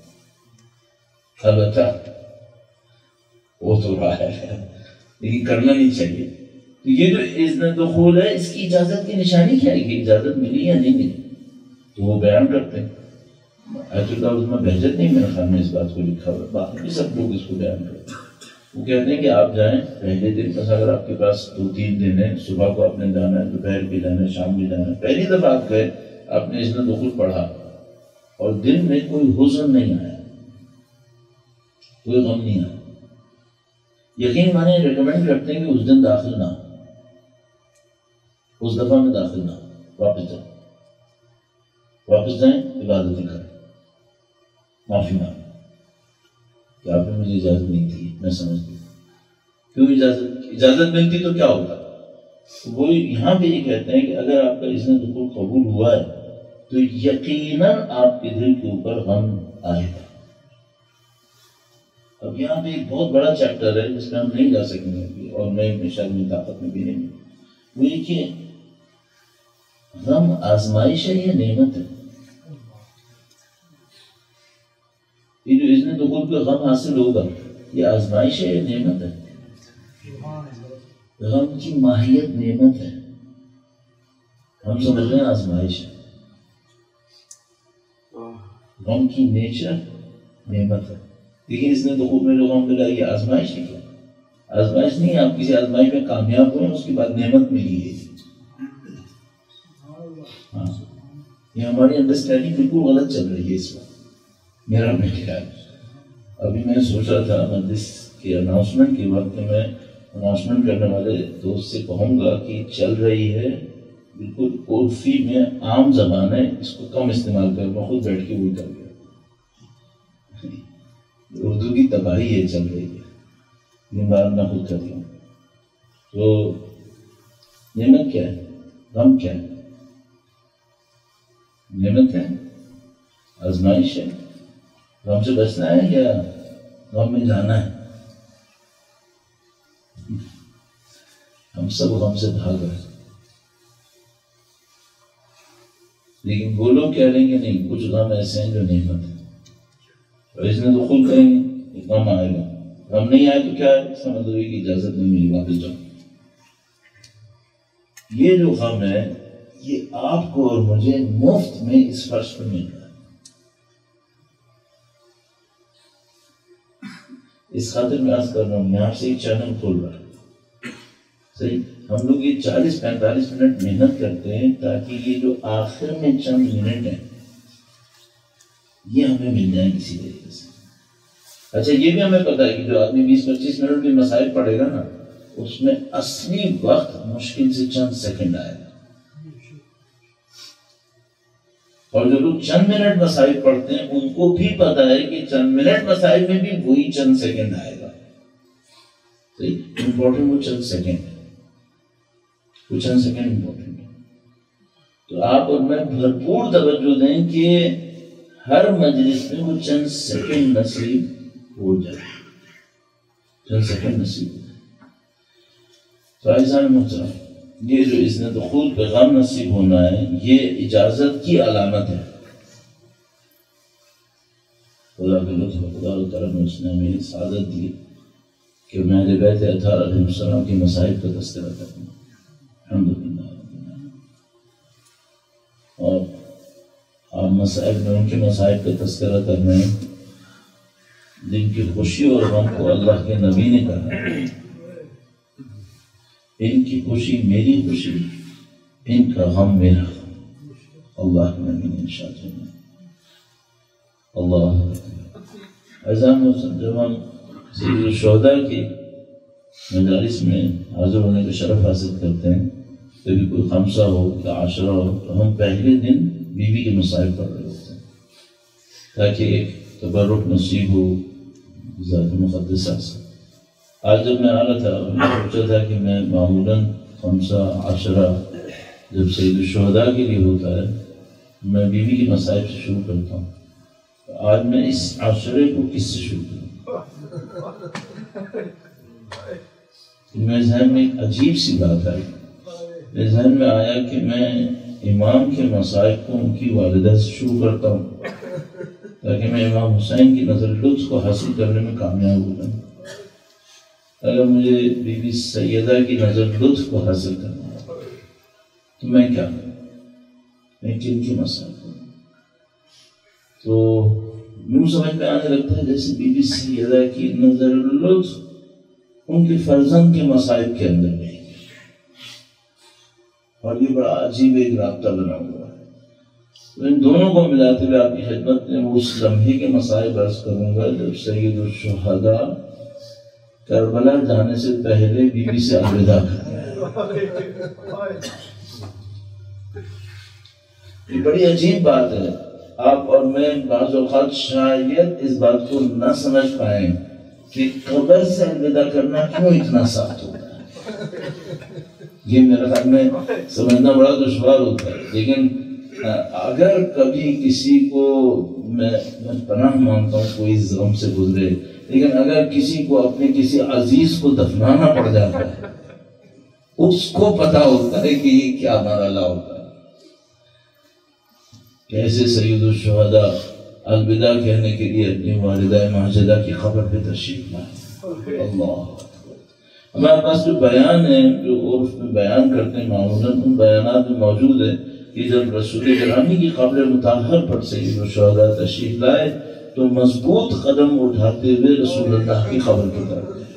البتہ وہ تو رہا ہے لیکن کرنا نہیں چاہیے۔ تو یہ جو اذن دخول ہے اس کی اجازت کی نشانی کیا ہے کہ اجازت ملی یا نہیں ملی؟ تو وہ بیان کرتے ہیں۔ آیت اللہ عظمہ بہجت نہیں میرے خیال میں اس بات کو لکھا ہوا، باقی بھی سب لوگ اس کو بیان کرتے ہیں۔ وہ کہتے ہیں کہ آپ جائیں پہلے دن، بس اگر آپ کے پاس 2-3 دن ہے، صبح کو آپ نے جانا ہے، دوپہر بھی جانا ہے، شام بھی جانا ہے، پہلی دفعہ آپ گئے، آپ نے اذن دخول پڑھا اور دل میں کوئی حزن نہیں آیا، کوئی غم نہیں آیا، یقین مانے ریکمینڈ کرتے ہیں کہ اس دن داخل نہ ہو، اس دفعہ میں داخل نہ ہو، واپس جائیں عبادتیں کریں، معافی مانگیں کہ آپ نے مجھے اجازت نہیں دی، میں سمجھتی ہوں کیوں اجازت ملتی تو کیا ہوتا۔ وہ یہاں پہ یہ کہتے ہیں کہ اگر آپ کا اذن دخول قبول ہوا ہے تو یقیناً آپ کے دل کے اوپر غم آئے گا۔ اب یہاں پہ ایک بہت بڑا چیپٹر ہے جس میں ہم نہیں جا سکیں گے اور میں شاید میری طاقت میں بھی نہیں، وہ یہ کہ غم آزمائش ہے یا نعمت ہے؟ یہ جو اذن دخول کا غم حاصل ہوگا یہ آزمائش ہے یا نعمت ہے؟ غم کی ماہیت نعمت ہے، ہم سمجھ رہے ہیں آزمائش ہے، غم کی نیچر نعمت ہے۔ لیکن اس نے دخول میں جو غم ملا یہ آزمائش ہے کیا؟ آزمائش نہیں، آپ کسی آزمائش میں کامیاب ہوئے اس کے بعد نعمت ملی ہے۔ ہاں، یہ ہماری انڈرسٹینڈنگ بالکل غلط چل رہی ہے اس وقت، میرا خیال۔ ابھی میں سوچ رہا تھا مجلس کی اناؤنسمنٹ کے وقت میں اناؤنسمنٹ کرنے والے دوست سے کہوں گا کہ چل رہی ہے بالکل عرفی میں عام زبان ہے، اس کو کم استعمال کر، میں خود بیٹھ کے وہی کر گیا۔ اردو کی تباہی ہے چل رہی ہے، یہ بات میں خود کر رہا ہوں۔ تو نعمت کیا ہے؟ غم کیا ہے؟ نعمت ہے، آزمائش ہے، غم سے بچنا ہے یا غم میں جانا ہے؟ ہم سب غم سے بھاگ رہے ہیں، لیکن وہ لوگ کہہ رہے ہیں کہ نہیں، کچھ غم ایسے ہیں جو نعمت ہے، اور اس نے دخول کریں گے غم آئے گا، غم نہیں آئے تو کیا ہے؟ اس کا مطلب ہے کہ اجازت نہیں ملی، واپس جاؤ۔ یہ جو غم ہے یہ آپ کو اور مجھے مفت میں اس فرش پر مل رہا ہے۔ اس خاطر میں عرض کر رہا ہوں، میں آپ سے ایک چینل کھول رہا ہوں، صحیح؟ ہم لوگ یہ 40-45 منٹ محنت کرتے ہیں تاکہ یہ جو آخر میں چند منٹ ہیں یہ ہمیں مل جائیں کسی طریقے سے۔ اچھا یہ بھی ہمیں پتا ہے کہ جو آدمی 20-25 منٹ بھی مسائل پڑھے گا نا اس میں اصلی وقت مشکل سے چند سیکنڈ آئے گا، اور جو لوگ چند منٹ مسائل پڑھتے ہیں ان کو بھی پتا ہے کہ چند منٹ مسائل میں بھی وہی چند سیکنڈ آئے گا، صحیح؟ امپورٹنٹ وہ چند سیکنڈ ہے، وہ چند سیکنڈ امپورٹنٹ ہے۔ تو آپ اور میں بھرپور توجہ دیں کہ ہر مجلس میں وہ چند سیکنڈ نصیب ہو جائے، چند سیکنڈ نصیب ہو جائے۔ تو عزیزان محترم، یہ جو اذن دخول پہ غم نصیب ہونا ہے یہ اجازت کی علامت ہے۔ خدا کے لطف، خدا و کرم نے اس نے ہمیں سعادت دی کہ میں اہل بیت اطہار علیہ السلام کے مصائب کا تذکرہ کروں، الحمدللہ۔ اور آپ مصائب میں ان کے مصائب کا تذکرہ کر رہے ہیں جن کی خوشی اور غم کو اللہ کے نبی نے کہا، ان کی خوشی میری خوشی، ان کا غم میرا غم، اللہ کے نبی نے ارشاد فرمایا۔ اللہ عزام جب ہم سید الشہداء کی مجالس میں حاضر ہونے کا شرف حاصل کرتے ہیں، کبھی کوئی خمسہ ہو یا عشرہ ہو تو ہم پہلے دن بیوی کے مصائب پڑھ رہے ہوتے ہیں تاکہ ایک تبرک نصیب ہو ذات مقدسہ سے۔ آج جب میں آ رہا تھا میں سوچا تھا کہ میں معمولاً خمسہ عشرہ جب سید الشہداء کے لیے ہوتا ہے میں بیوی کے مصائب سے شروع کرتا ہوں، آج میں اس عشرے کو کس سے شروع کروں؟ میرے ذہن میں ایک عجیب سی بات آئی، میرے ذہن میں آیا کہ میں امام کے مصائب کو ان کی والدہ سے شروع کرتا ہوں تاکہ میں امام حسین کی نظر لطف کو حاصل کرنے میں کامیاب ہو جاؤں۔ اگر مجھے بی بی سیدہ کی نظر لطف کو حاصل کرنا ہے تو میں کیا کروں؟ میں کن کی مصائب کروں؟ تو یوں سمجھ میں آنے لگتا ہے جیسے بی بی سیدہ کی نظر لطف ان کے فرزند کے مصائب کے اندر نہیں، اور یہ بڑا عجیب ایک رابطہ بنا ہوا ہے۔ تو ان دونوں کو ملاتے ہوئے آپ کی خدمت میں وہ اس لمحے کے مصائب عرض کروں گا جب سید الشہداء کربلا جانے سے پہلے بیوی سے الوداع کرنا. یہ بڑی عجیب بات ہے. آپ اور میں بعض اوقات شاید اس بات کو نہ سمجھ پائیں کہ قبر سے الوداع کرنا کیوں اتنا سخت ہوتا ہے. یہ میرے خیال میں سمجھنا بڑا دشوار ہوتا ہے. لیکن اگر کبھی کسی کو میں پناہ مانتا ہوں کوئی غم سے گزرے، لیکن اگر کسی کو اپنے کسی عزیز کو دفنانا پڑ جاتا ہے، اس کو پتا ہوتا ہے کہ یہ کیا مرحلہ ہوتا ہے. کیسے سید الشہداء الوداع کہنے کے لیے اپنی والدہ ماجدہ کی قبر پہ تشریف لائے. اللہ ہمارے پاس جو بیان ہے، جو عرف میں بیان کرتے ہیں معمولاً، ان بیانات میں موجود ہے کہ جب رسول گرامی کی قبر مطہر پر سید الشہداء تشریف لائے تو مضبوط قدم اٹھاتے ہوئے رسول اللہ کی قبر کی طرف گئے.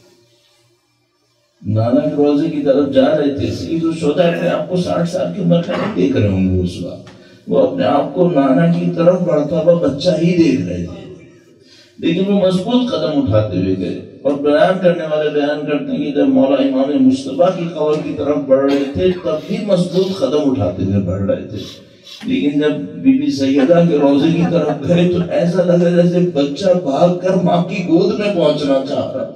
نانا کے روزے کی طرف جا رہے تھے. سید الشہداء اپنے آپ کو 60 سال کی عمر کا نہیں دیکھ رہے ہوں گے اس وقت. وہ اپنے آپ کو نانا کی طرف بڑھتا ہوا بچہ ہی دیکھ رہے تھے، لیکن وہ مضبوط قدم اٹھاتے ہوئے گئے. اور بیان کرنے والے بیان کرتے ہیں کہ جب مولا امام مصطفیٰ کی قبر کی طرف بڑھ رہے تھے تب بھی مضبوط قدم اٹھاتے ہوئے بڑھ رہے تھے. لیکن جب بی بی سیدہ کے روضے کی طرف گئے تو ایسا لگا جیسے بچہ بھاگ کر ماں کی گود میں پہنچنا چاہ رہا.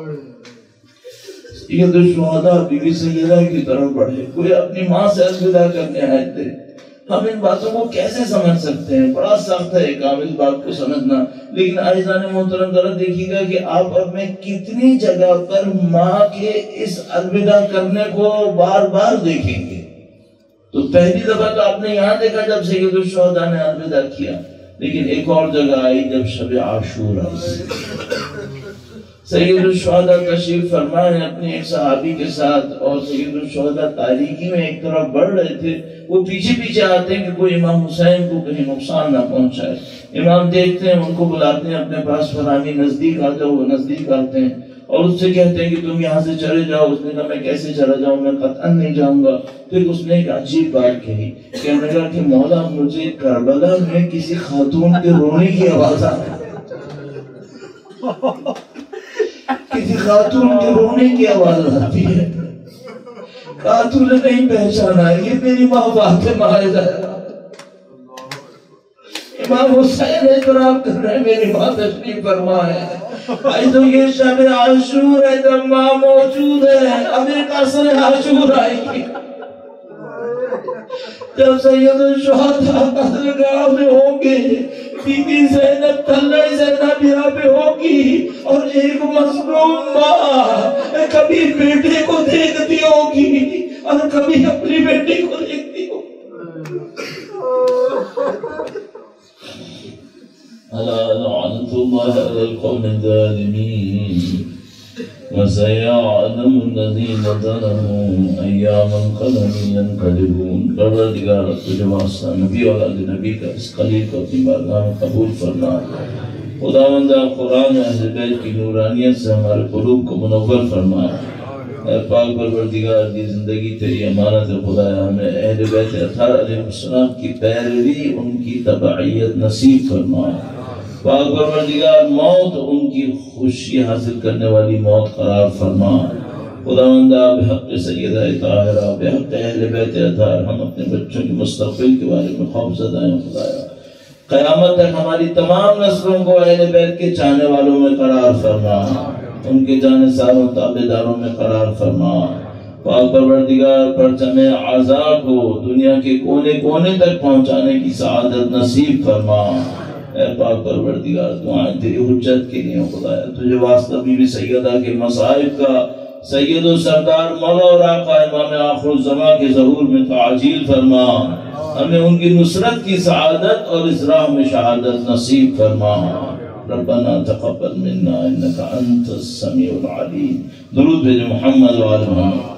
سید الشہداء بی بی سیدہ کی طرف بڑھے، کوئی اپنی ماں سے الوداع کرنے آئے تھے. ہم ان باتوں کو کیسے سمجھ سکتے ہیں؟ بڑا سخت ہے ایک عام اس بات کو سمجھنا. لیکن عزیزان محترم ذرا دیکھیے گا کہ آپ اب میں کتنی جگہ پر ماں کے اس الوداع کرنے کو بار بار دیکھیں گے. تو پہلی دفعہ تو آپ نے یہاں دیکھا جب سید الشہداء نے الوداع کیا، لیکن ایک اور جگہ آئی جب شب عاشوراء سید الشہداء تشریف فرمائے اپنے ایک صحابی کے ساتھ، اور سید الشہداء تاریکی میں ایک طرف بڑھ رہے تھے. وہ پیچھے پیچھے آتے ہیں کہ کوئی امام حسین کو کہیں نقصان نہ پہنچائے. امام دیکھتے ہیں، ان کو بلاتے ہیں اپنے پاس، فلانی نزدیک آ جاؤ. وہ نزدیک آتے ہیں اور اس سے کہتے ہیں کہ تم یہاں سے چلے جاؤ. اس نے کہا میں کیسے چلا جاؤں، میں قطعاً نہیں جاؤں گا. پھر اس نے ایک عجیب بات کہی، کہنے لگا کہ مولا مجھے کربلا میں کسی خاتون کے رونے کی آواز آتی ہے. کسی خاتون کے رونے کی آواز آتی ہے. خاتون نے نہیں پہچانا، یہ میری ماں فاطمہ ہے. امام حسین اعتراف کر رہے ہیں میری ماں تشریف فرما ہے. تو یہ شب عاشور ہے جب ماں موجود ہے. اب ایک عصر عاشور آئے گی جب سید الشہداء قتلگاہ میں ہوں گے، بی بی زینب تلہ زینب یہاں پہ ہوگی، اور ایک مظلوم ماں کبھی بیٹے کو دیکھتی ہوگی اور کبھی اپنی بیٹی کو دیکھتی ہوگی. الا لعنت اللہ علی القوم الظالمین وسيعلم الذين ظلموا أيام القلم ينقلبون. پروردگار تجھے واسطہ نبی اور نبی کا اس قلیل کو اپنی بارگاہ میں قبول فرما. خداوندہ قرآن اہل بیت کی نورانیت سے ہمارے قلوب کو منور فرما. اے پاک پروردگار دی زندگی تیری امانت خدایا، ہمیں اہل بیت اطہار علیہ السلام کی پیروی، ان کی تبعیت نصیب فرما. پاک پروردگار موت ان کی خوشی حاصل کرنے والی موت قرار فرما. خداوندہ بحق سیدہ طاہرہ، بحق اہل بیت اطہار، ہم اپنے بچوں کے مستقبل کے بارے میں خوف زدہ ہیں. خدایا قیامت تک ہماری تمام نسلوں کو اہل بیت کے چاہنے والوں میں قرار فرما، ان کے جانثاروں تابعداروں میں قرار فرما. پاک پروردگار پرچم عزا کو دنیا کے کونے کونے تک پہنچانے کی سعادت نصیب فرما. اے پاک پروردگار دعائیں تیری حجت کے لیے خدایا. تجھے واسطہ بی بی سیدہ کے مصائب کا سید و سردار مولا اور آقا امام آخر الزمان کے ظہور میں تعجیل فرما. ہمیں ان کی نصرت کی سعادت اور اس راہ میں شہادت نصیب فرما. ربنا تقبل منا انك انت السميع العليم. درود بھیجو محمد و آل محمد.